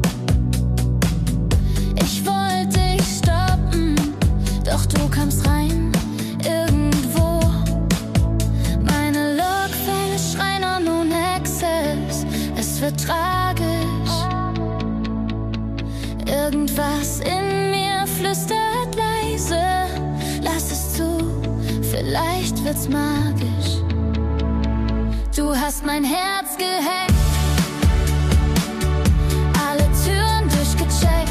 Ich wollte dich stoppen, doch du kamst rein, irgendwo. Meine Logfälle schreien on nun Access, es wird tragisch. Irgendwas in mir flüstert leise, lass es zu, vielleicht wird's magisch. Du hast mein Herz gehackt, alle Türen durchgecheckt.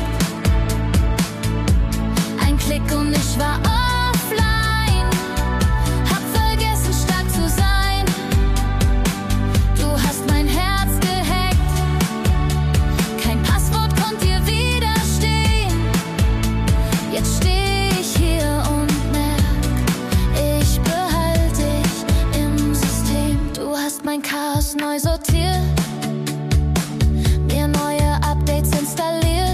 Ein Klick und ich war offline, hab vergessen stark zu sein. Du hast mein Herz gehackt, kein Passwort konnte dir widerstehen. Jetzt steh ich hier und merk, ich behalte dich im System. Du hast mein Chaos neu sortiert, mir neue Updates installiert.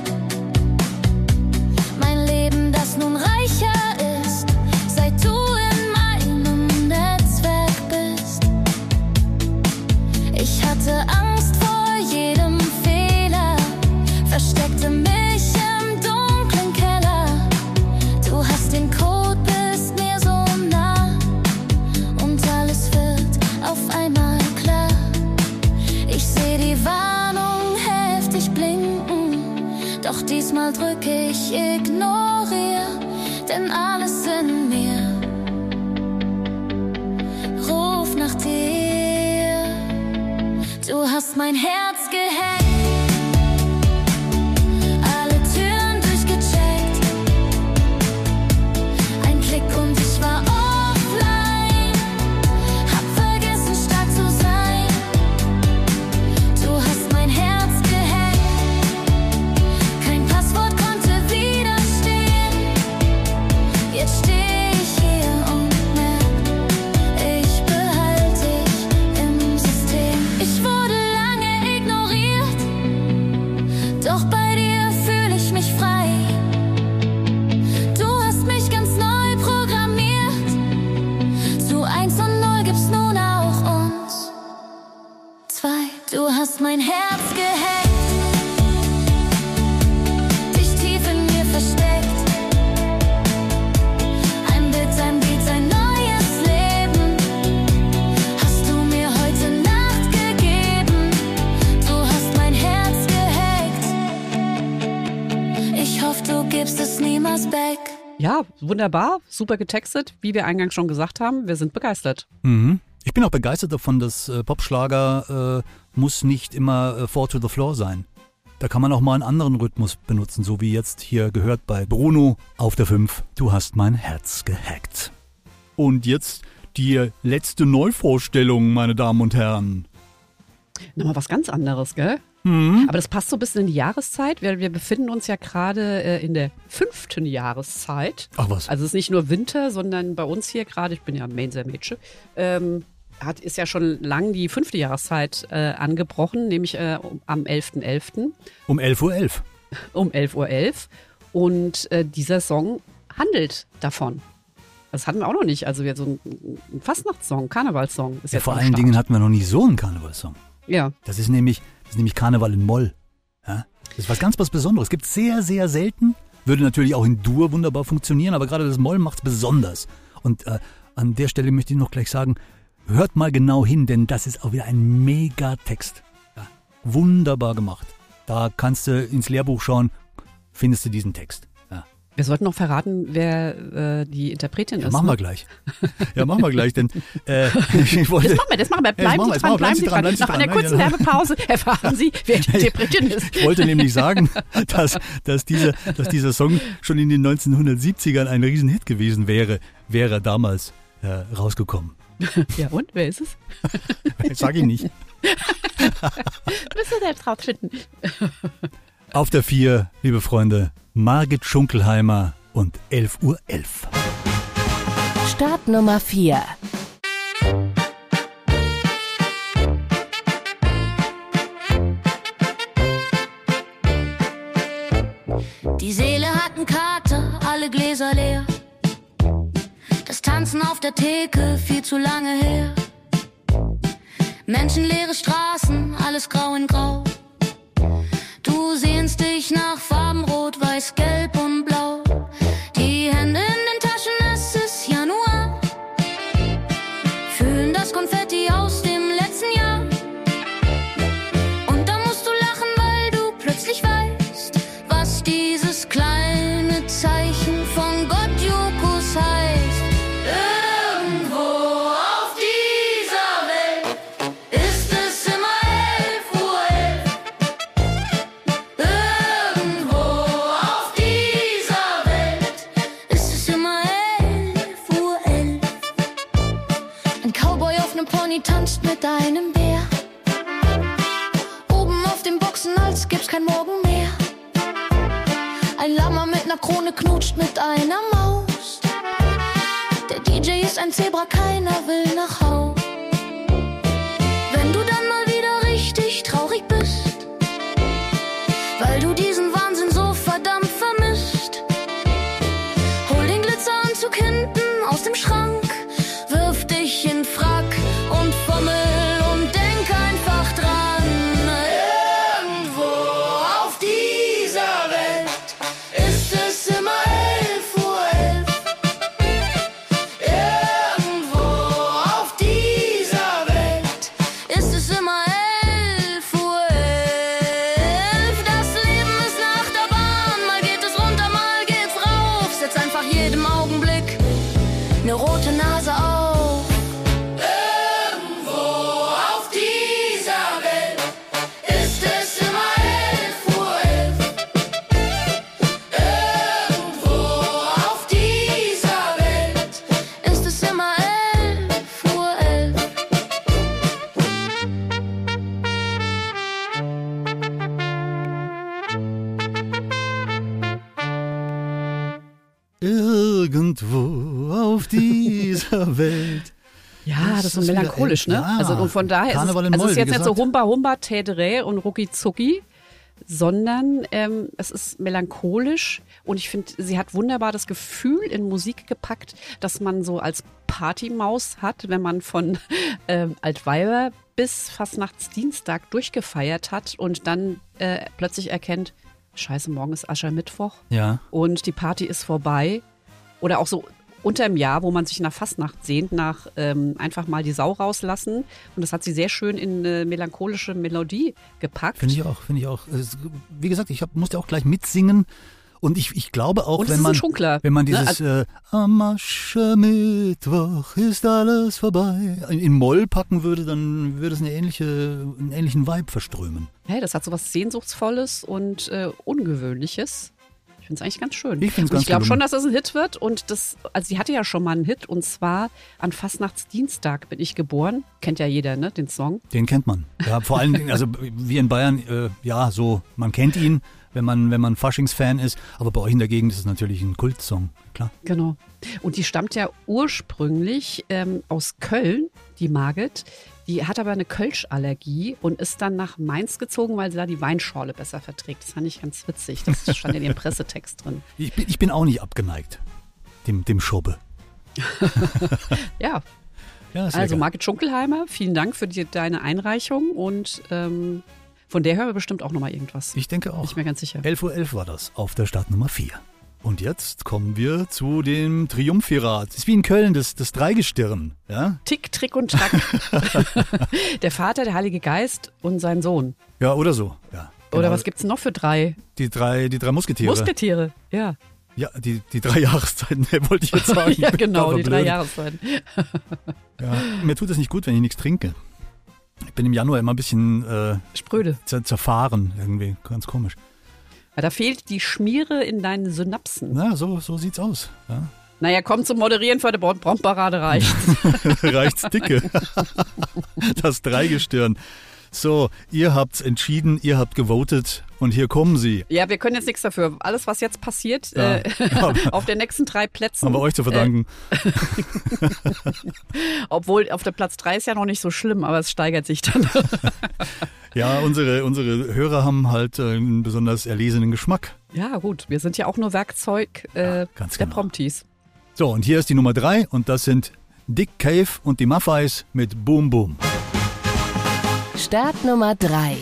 Mein Leben, das nun reicher ist, seit du in meinem Netzwerk bist. Ich hatte Angst vor jedem Fehler, versteckte mich im dunklen Keller. Du hast den Code, bist mir so nah und alles wird auf einmal klar. Ich seh die Warnung heftig blinken, doch diesmal drück ich ignorier, denn alles in mir ruft nach dir. Du hast mein Herz gehackt, alle Türen durchgecheckt. Ein Klick und ich war offline, hab vergessen stark zu sein. Du hast mein Herz gehackt, kein Passwort konnte widerstehen. Jetzt steh ich hier und merk, ich behalte dich im System. Ich wurde lange ignoriert, doch bei dir fühle ich mich frei. Du hast mich ganz neu programmiert, zu eins und null gibt's nun auch uns zwei. Du hast mein Herz gehackt, dich tief in mir versteckt. Ein Bild, ein Beat, ein neues Leben hast du mir heute Nacht gegeben. Du hast mein Herz gehackt, ich hoffe, du gibst es niemals back. Ja, wunderbar, super getextet, wie wir eingangs schon gesagt haben. Wir sind begeistert. Mhm. Ich bin auch begeistert davon, dass äh, Popschlager äh, muss nicht immer äh, four to the floor sein. Da kann man auch mal einen anderen Rhythmus benutzen, so wie jetzt hier gehört bei Bruno auf der fünf. Du hast mein Herz gehackt. Und jetzt die letzte Neuvorstellung, meine Damen und Herren. Nochmal was ganz anderes, gell? Mhm. Aber das passt so ein bisschen in die Jahreszeit, weil wir befinden uns ja gerade äh, in der fünften Jahreszeit. Ach was. Also es ist nicht nur Winter, sondern bei uns hier gerade, ich bin ja Mainzer-Mädchen, ähm, hat, ist ja schon lang die fünfte Jahreszeit äh, angebrochen, nämlich äh, um, am elften elften Um elf Uhr elf. Um elf Uhr elf. Und äh, dieser Song handelt davon. Das hatten wir auch noch nicht. Also wir so ein, ein Fastnachtssong, Karnevalssong ist Ja, jetzt vor am allen Start. Dingen hatten wir noch nie so einen Karnevalssong. Ja. Das ist nämlich, das ist nämlich Karneval in Moll. Ja? Das ist was ganz was Besonderes. Es gibt sehr, sehr selten. Würde natürlich auch in Dur wunderbar funktionieren, aber gerade das Moll macht es besonders. Und äh, an der Stelle möchte ich noch gleich sagen, hört mal genau hin, denn das ist auch wieder ein Megatext. Ja, wunderbar gemacht. Da kannst du ins Lehrbuch schauen, findest du diesen Text. Ja. Wir sollten noch verraten, wer äh, die Interpretin Ja, ist. machen ne? wir gleich. Ja, machen wir gleich, denn äh, ich wollte... Das machen wir, das machen wir. Bleiben Ja, das machen wir, Sie dran, bleiben Sie dran, bleiben Sie Nach dran. einer kurzen Nein, Werbepause erfahren Sie, wer die Interpretin ist. Ich wollte nämlich sagen, dass, dass, dieser, dass dieser Song schon in den neunzehnhundertsiebzigern ein Riesenhit gewesen wäre, wäre er damals äh, rausgekommen. Ja, und? Wer ist es? Sag ich nicht. Müssen wir selbst rausfinden. Auf der vier, liebe Freunde, Margit Schunkelheimer und elf Uhr elf. Start Nummer vier. Die Seele hat einen Kater, alle Gläser leer. Das Tanzen auf der Theke, viel zu lange her. Menschenleere Straßen, alles grau in grau. Du sehnst dich nach Farben rot, weiß, gelb und blau. Die Hände in den Taschen, es ist Januar. Fühlen das Konfetti aus dem letzten Jahr. Und da musst du lachen, weil du plötzlich weißt, was dieses kleine Zeichen von Gott Jokus heißt. Irgendwo auf dieser Welt ist es immer elf Uhr elf. Irgendwo auf dieser Welt ist es immer elf Uhr elf. Ein Cowboy auf nem Pony tanzt mit einem Bär. Oben auf dem Boxenhals gibt's kein Morgen mehr. Ein Lama mit ner Krone knutscht mit einer Maus. Der D J ist ein Zebra, keiner will nach Haus. Wenn du dann mal wieder richtig traurig bist, weil du diesen Wahnsinn so verdammt vermisst, hol den Glitzeranzug hinten aus dem Schrank, wirf dich in Frack und fummel und denk einfach dran. Irgendwo auf dieser Welt ist es immer elf Uhr elf. Irgendwo auf dieser Welt ist es immer elf Uhr elf. Das Leben ist nach der Bahn, mal geht es runter, mal geht's rauf. Setz einfach jedem Augenblick eine rote Nase auf. Irgendwo auf dieser Welt ist es immer elf Uhr elf. Irgendwo auf dieser Welt ist es immer elf Uhr elf. Irgendwo auf dieser Welt. Ja, das ist so ist wieder melancholisch, elf, ne? ja. Also und von daher Karneval ist in es, also Moll, es ist wie jetzt nicht so gesagt. Humba Humba, Tädere und Rucki Zucki, sondern ähm, es ist melancholisch und ich finde, sie hat wunderbar das Gefühl in Musik gepackt, dass man so als Partymaus hat, wenn man von ähm, Altweiber bis Fastnachtsdienstag durchgefeiert hat und dann äh, plötzlich erkennt, scheiße, morgen ist Aschermittwoch Ja. und die Party ist vorbei. Oder auch so unterm Jahr, wo man sich nach Fastnacht sehnt, nach ähm, einfach mal die Sau rauslassen. Und das hat sie sehr schön in eine melancholische Melodie gepackt. Finde ich auch, finde ich auch. Es- Wie gesagt, ich hab, musste auch gleich mitsingen. Und ich, ich glaube auch, Und es wenn ist ein man, Schunkler, wenn man ne? dieses äh, am Aschermittwoch ist alles vorbei in Moll packen würde, dann würde es eine ähnliche, einen ähnlichen Vibe verströmen. Hey, das hat so was Sehnsuchtsvolles und äh, Ungewöhnliches. Ich finde es eigentlich ganz schön. Ich finde es Und ganz ich glaube gelungen. schon, dass das ein Hit wird. Und das, also sie hatte ja schon mal einen Hit. Und zwar an Fastnachtsdienstag bin ich geboren. Kennt ja jeder, ne, den Song. Den kennt man. Ja, vor allen Dingen, also wir in Bayern, äh, ja, so, man kennt ihn, wenn man, wenn man Faschingsfan ist. Aber bei euch in der Gegend ist es natürlich ein Kultsong, klar. Genau. Und die stammt ja ursprünglich ähm, aus Köln, die Margit. Die hat aber eine Kölschallergie und ist dann nach Mainz gezogen, weil sie da die Weinschorle besser verträgt. Das fand ich ganz witzig. Das stand in ihrem Pressetext drin. Ich bin, ich bin auch nicht abgeneigt, dem, dem Schobbe. Ja. Ja, ist Also lecker. Margit Schunkelheimer, vielen Dank für die, deine Einreichung und ähm, von der hören wir bestimmt auch nochmal irgendwas. Ich denke auch. Bin ich mir ganz sicher. elf Uhr elf war das auf der Startnummer vier. Und jetzt kommen wir zu dem Triumphirat. Das ist wie in Köln, das, das Dreigestirn. Ja? Tick, Trick und Track. Der Vater, der Heilige Geist und sein Sohn. Ja, oder so. Ja, Oder genau. was gibt's noch für drei? Die drei, die drei Musketiere. Musketiere, ja. Ja, die, die drei Jahreszeiten, wollte ich jetzt sagen. Ja, genau, Aber die drei blöd. Jahreszeiten. Ja, mir tut es nicht gut, wenn ich nichts trinke. Ich bin im Januar immer ein bisschen äh, Spröde. zer- zerfahren, irgendwie, ganz komisch. Ja, da fehlt die Schmiere in deinen Synapsen. Na, so, so sieht's aus. Ja. Naja, komm zum Moderieren für die Bromparade reicht. Reicht's dicke. Das Dreigestirn. So, ihr habt's entschieden, ihr habt gewotet und hier kommen sie. Ja, wir können jetzt nichts dafür. Alles, was jetzt passiert, Ja. äh, auf den nächsten drei Plätzen. Haben wir euch zu verdanken. Äh, obwohl auf der Platz drei ist ja noch nicht so schlimm, aber es steigert sich dann. Ja, unsere, unsere Hörer haben halt äh, einen besonders erlesenen Geschmack. Ja, gut, wir sind ja auch nur Werkzeug äh, ganz der genau. Promptis. So, und hier ist die Nummer drei und das sind Dick Cave und die Maffeis mit Boom Boom. Start Nummer drei.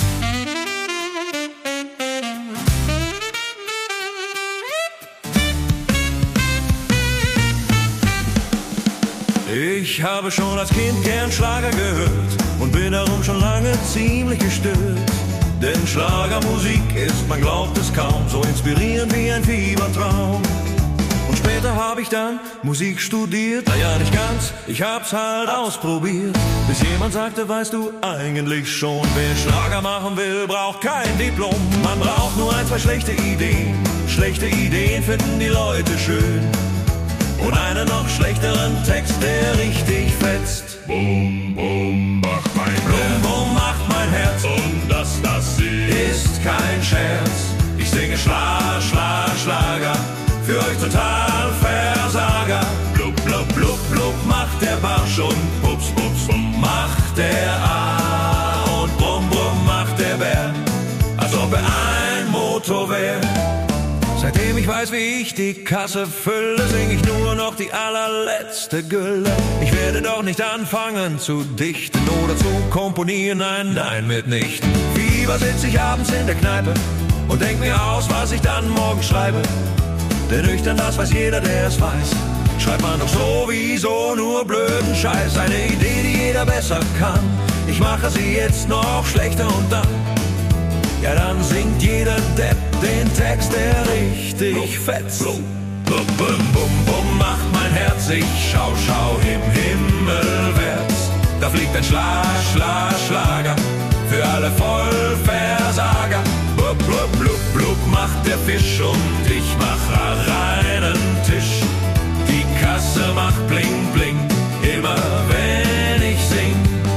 Ich habe schon als Kind gern Schlager gehört und bin darum schon lange ziemlich gestört. Denn Schlagermusik ist, man glaubt es kaum, so inspirierend wie ein Fiebertraum. Und später habe ich dann Musik studiert, naja nicht ganz, ich hab's halt ausprobiert. Bis jemand sagte, weißt du eigentlich schon, wer Schlager machen will, braucht kein Diplom. Man braucht nur ein, zwei schlechte Ideen, schlechte Ideen finden die Leute schön. Und einen noch schlechteren Text, der richtig fetzt. Bum, bum, macht mein Herz. Bum, bum, macht mein Herz. Und dass das ist kein Scherz. Ich singe Schla, Schla, Schlager. Für euch total Versager. Blub, blub, blub, blub, macht der Barsch und pups, pups, bum, macht der A. Und brumm, brumm, macht der Bär. Als ob er ein Motor wäre. Seitdem ich weiß, wie ich die Kasse fülle, sing ich nur noch die allerletzte Gülle. Ich werde doch nicht anfangen zu dichten oder zu komponieren, nein, nein, mitnichten. Fieber sitz ich abends in der Kneipe und denk mir aus, was ich dann morgen schreibe. Denn nüchtern, das weiß jeder, der es weiß, schreibt man doch sowieso nur blöden Scheiß. Eine Idee, die jeder besser kann, ich mache sie jetzt noch schlechter und dann, ja dann singt jeder Depp den Text, der richtig fetzt. Bum, bum, bum, bum, bum, macht mein Herz, ich schau, schau im Himmel wärts. Da fliegt ein Schlag, Schlag, Schlager für alle Vollversager. Blub, blub, blub, blub, macht der Fisch und ich mach reinen Tisch. Die Kasse macht bling, bling, immer wenn ich sing.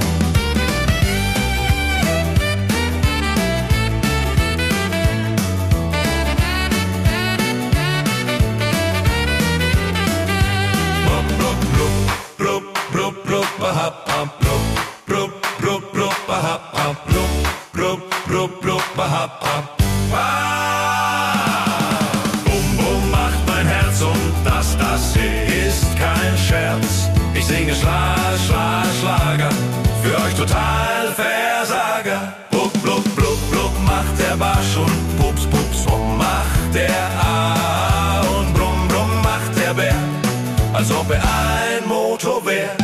Bum, bum, macht mein Herz und das, das ist kein Scherz. Ich singe Schla, Schla, Schlager, für euch total Versager. Blub, blub, blub, blub, macht der Barsch und pups, pups, rum, macht der A. Und brumm, brumm, macht der Bär, als ob er ein Motor wäre.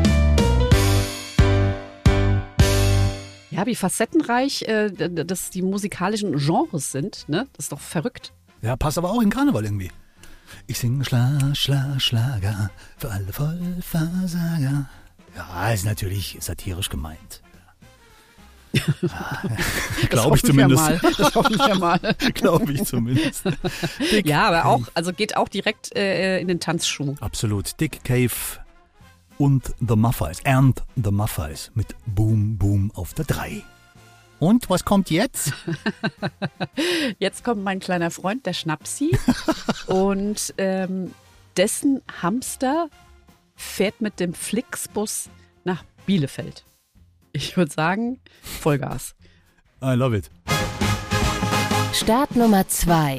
Ja, wie facettenreich äh, das die musikalischen Genres sind, ne? Das ist doch verrückt. Ja, passt aber auch in Karneval irgendwie. Ich singe Schla, Schla, Schlager für alle Vollversager. Ja, ist natürlich satirisch gemeint. Glaube ich hoffen zumindest. Wir mal. Das hoffen wir mal. Glaube ich zumindest. Dick Ja, aber auch, also geht auch direkt äh, in den Tanzschuh. Absolut. Dick Cave und The Muffais. And The Muffais mit Boom Boom auf der drei. Und was kommt jetzt? Jetzt kommt mein kleiner Freund, der Schnapsi. Und ähm, dessen Hamster fährt mit dem Flixbus nach Bielefeld. Ich würde sagen, Vollgas. I love it. Start Nummer zwei.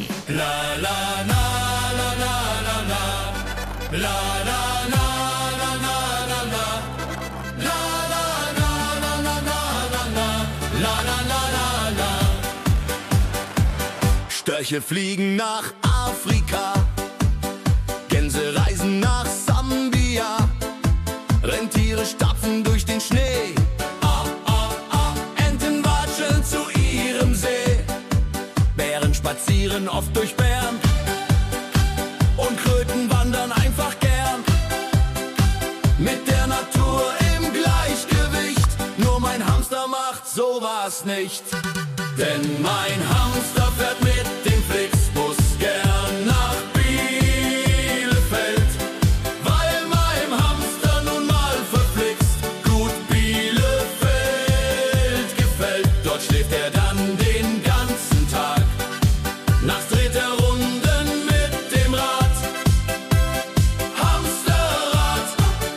Störche fliegen nach Afrika, Gänse reisen nach Sambia, Rentiere stapfen durch den Schnee, ah, ah, ah. Enten watscheln zu ihrem See, Bären spazieren oft durch Bern und Kröten wandern einfach gern. Mit der Natur im Gleichgewicht, nur mein Hamster macht sowas nicht. Denn mein Hamster fährt mit dem Flixbus gern nach Bielefeld, weil meinem Hamster nun mal verflixt gut Bielefeld gefällt. Dort schläft er dann den ganzen Tag, nachts dreht er Runden mit dem Rad. Hamsterrad,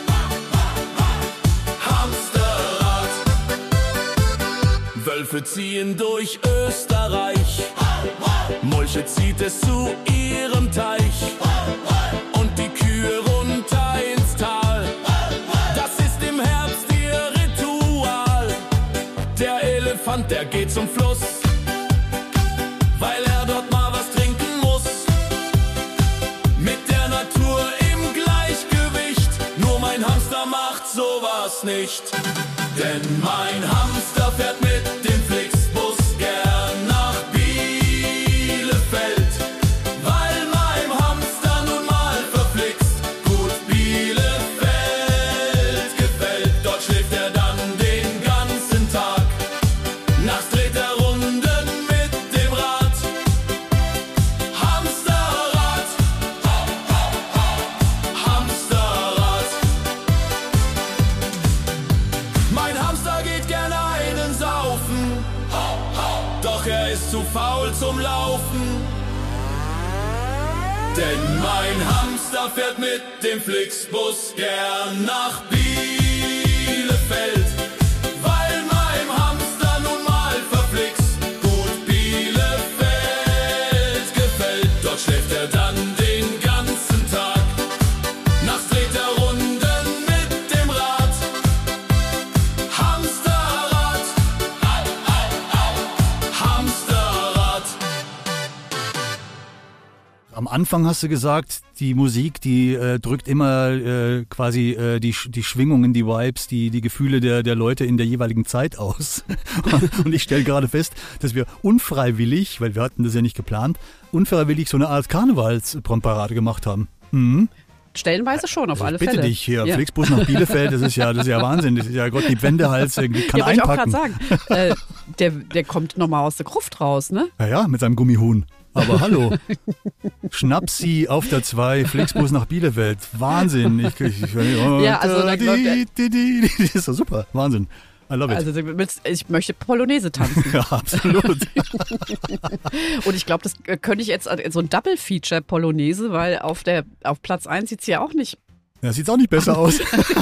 Hamsterrad. Wölfe ziehen durch Österreich, Molche zieht es zu ihrem Teich und die Kühe runter ins Tal. Das ist im Herbst ihr Ritual. Der Elefant, der geht zum Fluss, weil er dort mal was trinken muss. Mit der Natur im Gleichgewicht, nur mein Hamster macht sowas nicht. Denn mein Hamster fährt mit dem Flixbus gern nach Bielefeld, weil meinem Hamster nun mal verflixt gut Bielefeld gefällt. Dort schläft er dann den ganzen Tag, nachts dreht er Runden mit dem Rad. Hamsterrad, Hamsterrad. Mein Hamster geht gerne einen saufen, doch er ist zu faul zum Laufen. Denn mein Hamster fährt mit dem Flixbus gern nach Bielefeld, weil meinem Hamster nun mal verflixt gut Bielefeld gefällt. Dort schläft er dann den ganzen Tag, nachts dreht er Runden mit dem Rad. Hamsterrad, Hamsterrad. Am Anfang hast du gesagt, die Musik, die äh, drückt immer äh, quasi äh, die, die Schwingungen, die Vibes, die, die Gefühle der, der Leute in der jeweiligen Zeit aus. Und ich stelle gerade fest, dass wir unfreiwillig, weil wir hatten das ja nicht geplant, unfreiwillig so eine Art Karnevalsparade gemacht haben. Mhm. Stellenweise schon, auf Also alle ich bitte Fälle. dich, hier, Ja. Flixbus nach Bielefeld, das ist ja, das ist ja Wahnsinn. Das ist ja Gottlieb Wendehals, kann Ja, wollte ich auch einpacken. gerade sagen. äh, der, der kommt nochmal aus der Gruft raus, ne? Ja, ja, mit seinem Gummihuhn. Aber hallo, Schnapsi auf der zwei, Flixbus nach Bielefeld. Wahnsinn. Ich, ich, ich, Ja, also da glaubt er- die, die, die, die, das ist doch super. Wahnsinn. I love it. Also du willst- ich möchte Polonaise tanzen. Ja, absolut. Und ich glaube, das könnte ich jetzt so ein Double-Feature Polonaise, weil auf der auf Platz eins sieht es ja auch nicht. Ja, sieht auch nicht besser aus.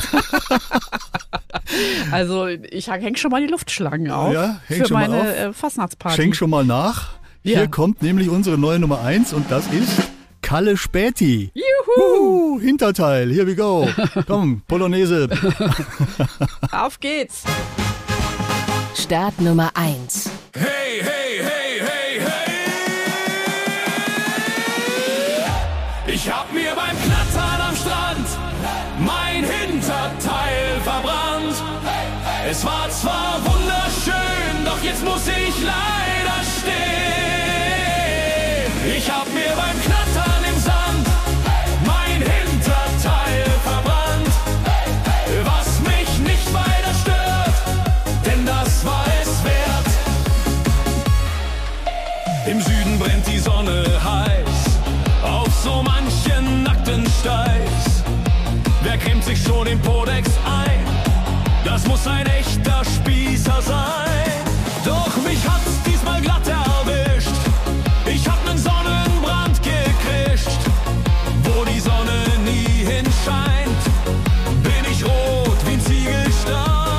Also ich hänge schon mal die Luftschlangen auf Ja, häng für schon mal meine auf. äh, Fastnachtsparty. Schenk schon mal nach. Hier Ja. kommt nämlich unsere neue Nummer eins und das ist Kalle Späti. Juhu! Uh, Hinterteil, here we go. Komm, Polonaise. Auf geht's! Start Nummer eins. Hey, hey, hey, hey, hey! Ich hab mir beim Knattern am Strand mein Hinterteil verbrannt. Es war zwar wunderschön, doch jetzt muss ich leider stehen. Ich hab mir beim Knattern im Sand mein Hinterteil verbrannt, was mich nicht weiter stört, denn das war es wert. den Podex ein. Das muss ein echter Spießer sein. Doch mich hat's diesmal glatt erwischt. Ich hab nen Sonnenbrand gekriegt. Wo die Sonne nie hinscheint, bin ich rot wie ein Ziegelstein.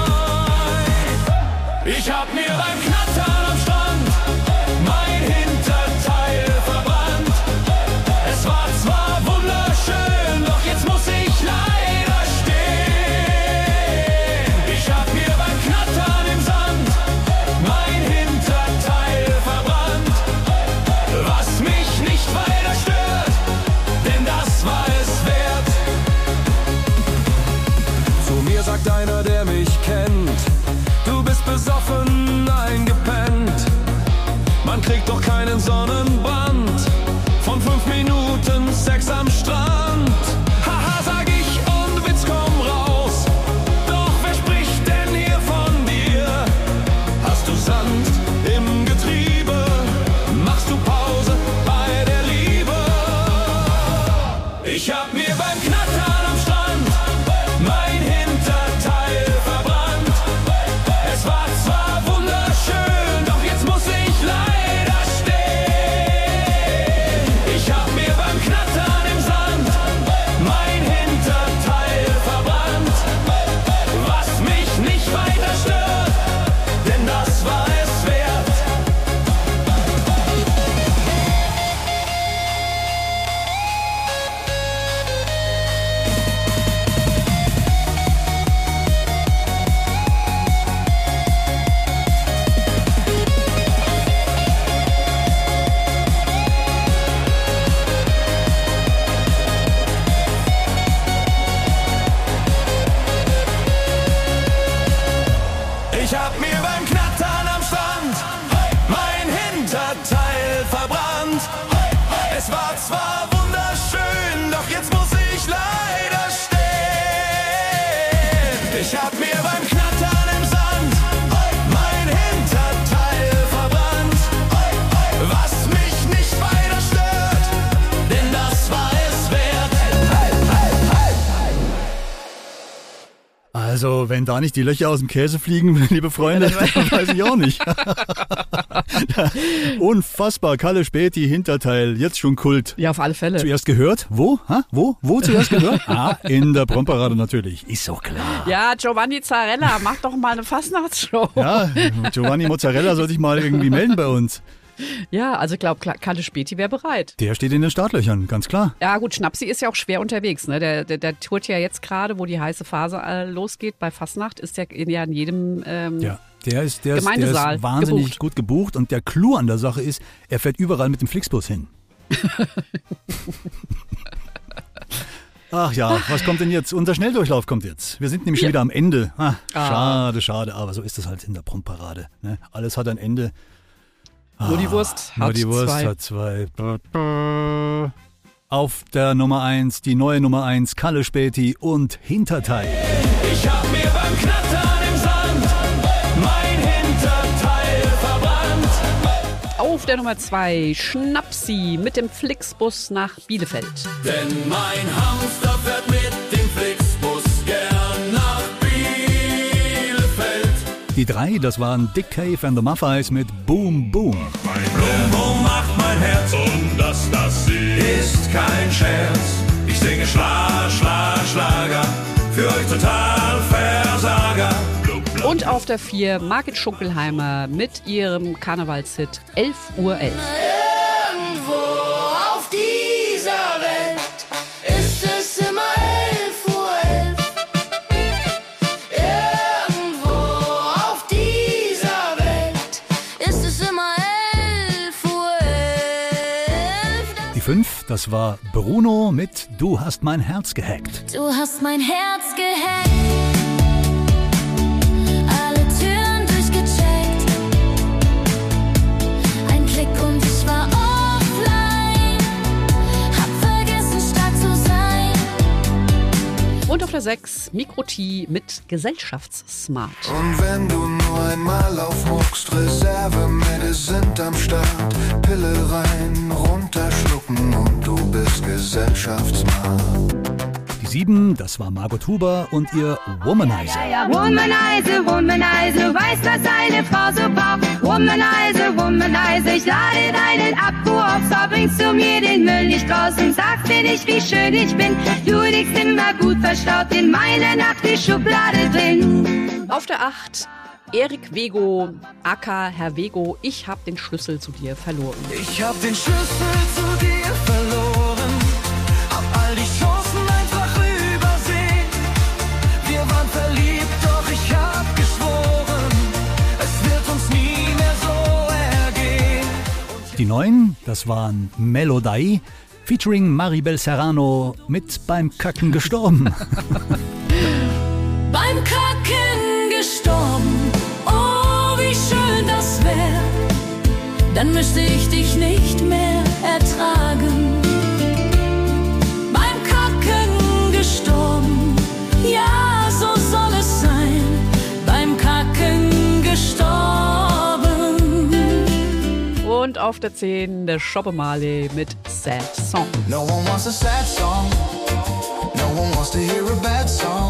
Ich hab mir beim Knattern am Strand mein Hinterteil verbrannt. Es war zwar wunderschön, doch jetzt muss ich leider stehen. Ich hab mir beim Knattern im Sand mein Hinterteil verbrannt. Was mich nicht weiter stört, denn das war es wert. Zu mir sagt einer, der mich kennt: Du bist besoffen eingepennt. Man kriegt doch keinen Sonnenbrand von fünf Minuten Sex am Strand. Haha, sag ich und Witz komm raus. Doch wer spricht denn hier von dir? Hast du Sand im Getriebe? Machst du Pause bei der Liebe? Ich hab mir beim Knattern am Strand mein Hinterteil verbrannt. Es war zwar wunderschön, doch jetzt muss ich leider stehen. Ich hab mir beim Knattern im Sand mein Hinterteil verbrannt. Was mich nicht weiter stört, denn das war es wert. Ich hab mir beim Knattern am Strand mein Hinterteil verbrannt. Es war zwar wunderschön, doch jetzt muss ich leider stehen. Ich hab mir beim Knattern im Sand mein Hinterteil verbrannt. Was mich nicht weiter stört, denn das war es wert. Also, wenn da nicht die Löcher aus dem Käse fliegen, liebe Freunde, dann weiß ich auch nicht. Unfassbar, Kalle Späti, Hinterteil, jetzt schon Kult. Ja, auf alle Fälle. Zuerst gehört? Wo? Ha? Wo? Wo zuerst gehört? Ah, in der Promparade natürlich. Ist doch klar. Ja, Giovanni Zarella, mach doch mal eine Fastnachtsshow. Ja, Giovanni Mozzarella sollte ich mal irgendwie melden bei uns. Ja, also ich glaube, Kalle Späti wäre bereit. Der steht in den Startlöchern, ganz klar. Ja gut, Schnapsi ist ja auch schwer unterwegs. Ne? Der, der, der tourt ja jetzt gerade, wo die heiße Phase äh, losgeht. Bei Fastnacht ist der in, ja in jedem ähm, ja, der ist, der ist, der Gemeindesaal ist wahnsinnig gebucht. gut gebucht. Und der Clou an der Sache ist, er fährt überall mit dem Flixbus hin. Ach ja, was kommt denn jetzt? Unser Schnelldurchlauf kommt jetzt. Wir sind nämlich schon wieder am Ende. Ah, schade, schade, aber so ist es halt in der Promparade. Ne? Alles hat ein Ende. Nur die Wurst ah, hat nur die Wurst zwei. hat zwei. Auf der Nummer eins, die neue Nummer eins, Kalle Späti und Hinterteil. Ich hab mir beim Knattern im Sand mein Hinterteil verbrannt. Auf der Nummer zwei, Schnapsi mit dem Flixbus nach Bielefeld. Denn mein Hamster fährt mit dem Flixbus gern nach Bielefeld. Die drei, das waren Dick Cave and the Muffeyes mit Boom Boom. Mein Boom Boom macht mein Herz und dass das ist kein Scherz. Ich singe Schlag, Schlag, Schlager, für euch total Versager. Und auf der vier, Margit Schunkelheimer mit ihrem Karnevalshit elf Uhr elf. Irgendwo auf dieser Welt ist es immer elf Uhr elf. Irgendwo auf dieser Welt ist es immer elf Uhr elf. Die fünf, das war Bruno mit Du hast mein Herz gehackt. Du hast mein Herz gehackt. Alle Türen durchgecheckt. Ein Klick und ich war offline. Hab vergessen, stark zu sein. Und auf der sechs, Mikro-T mit Gesellschaftssmart. Und wenn du nur einmal aufmuckst, Reservemittel sind am Start. Pille rein, runterschlucken und du bist gesellschaftsmart. Die sieben sieben, das war Margot Huber und ihr Womanizer. Ja, Womanizer, Womanizer, du weißt, was eine Frau so braucht. Womanizer, Womanizer, ich lade deinen Akku auf, so bringst du mir den Müll nicht raus und sagst mir nicht, wie schön ich bin. Du liegst immer gut verstaut in meiner Nacht die Schublade drin. Auf der acht, Erik Wego, aka Herr Wego, ich hab den Schlüssel zu dir verloren. Ich hab den Schlüssel zu dir verloren, hab all die Chancen einfach übersehen. Wir waren verliebt, doch ich hab geschworen, es wird uns nie mehr so ergehen. Die neun, das waren Melodie, featuring Maribel Serrano mit Beim Kacken gestorben. Beim Kacken gestorben, oh wie schön das wär, dann müsste ich dich nicht mehr ertragen. Beim Kacken gestorben, ja so soll es sein, beim Kacken gestorben. Und auf der zehn, der Shoppe Marley mit Sad Song. No one wants a sad song. No one wants to hear a bad song.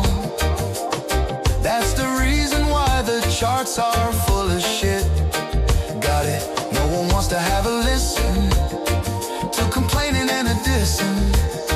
That's the reason why the charts are full of shit. Got it? No one wants to have a listen to complaining and a dissing.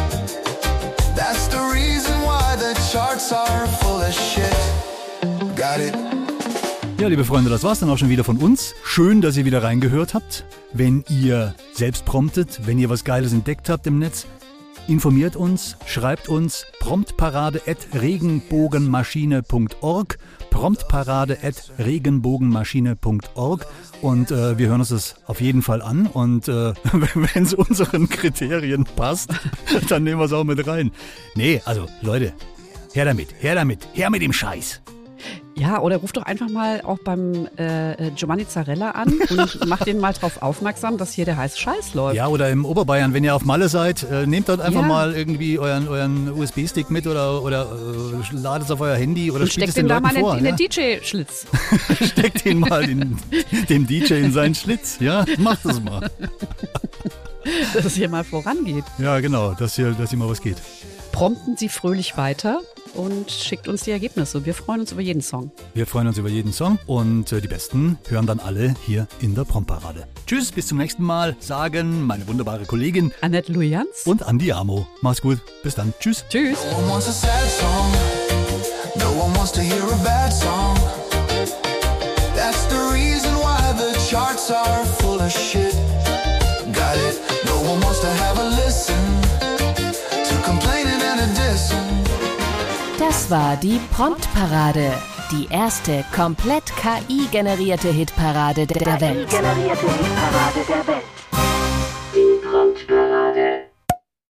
That's the reason why the charts are full of shit. Got it? Ja, liebe Freunde, das war's dann auch schon wieder von uns. Schön, dass ihr wieder reingehört habt. Wenn ihr selbst promptet, wenn ihr was Geiles entdeckt habt im Netz, informiert uns, schreibt uns promptparade at regenbogenmaschine punkt org, promptparade at regenbogenmaschine punkt org und äh, wir hören uns das auf jeden Fall an und äh, wenn es unseren Kriterien passt, dann nehmen wir es auch mit rein. Nee, also Leute, her damit, her damit, her mit dem Scheiß. Ja, oder ruft doch einfach mal auch beim äh, Giovanni Zarella an und macht den mal drauf aufmerksam, dass hier der heiße Scheiß läuft. Ja, oder im Oberbayern, wenn ihr auf Malle seid, äh, nehmt dort einfach Ja. mal irgendwie euren, euren U S B-Stick mit oder, oder äh, ladet es auf euer Handy oder Und spielt es steckt den den da Leuten mal vor. in, in ja? den D J-Schlitz. Steckt den mal in, dem D J in seinen Schlitz. Ja, macht das mal. Dass es hier mal vorangeht. Ja, genau, dass hier, dass hier mal was geht. Prompten Sie fröhlich weiter und schickt uns die Ergebnisse. Wir freuen uns über jeden Song. Wir freuen uns über jeden Song und äh, die Besten hören dann alle hier in der Promptparade. Tschüss, bis zum nächsten Mal, sagen meine wunderbare Kollegin Annette Louis-Jans und Andi Amo. Mach's gut, bis dann. Tschüss. Tschüss. No one wants a sad song. No one wants to hear a bad song. That's the reason why the charts are full of shit. Got it? No one wants to have a listen to complaining and a dissing. Das war die Promptparade, die erste komplett K I-generierte Hitparade der Welt. Generierte Hitparade der Welt. Die Promptparade.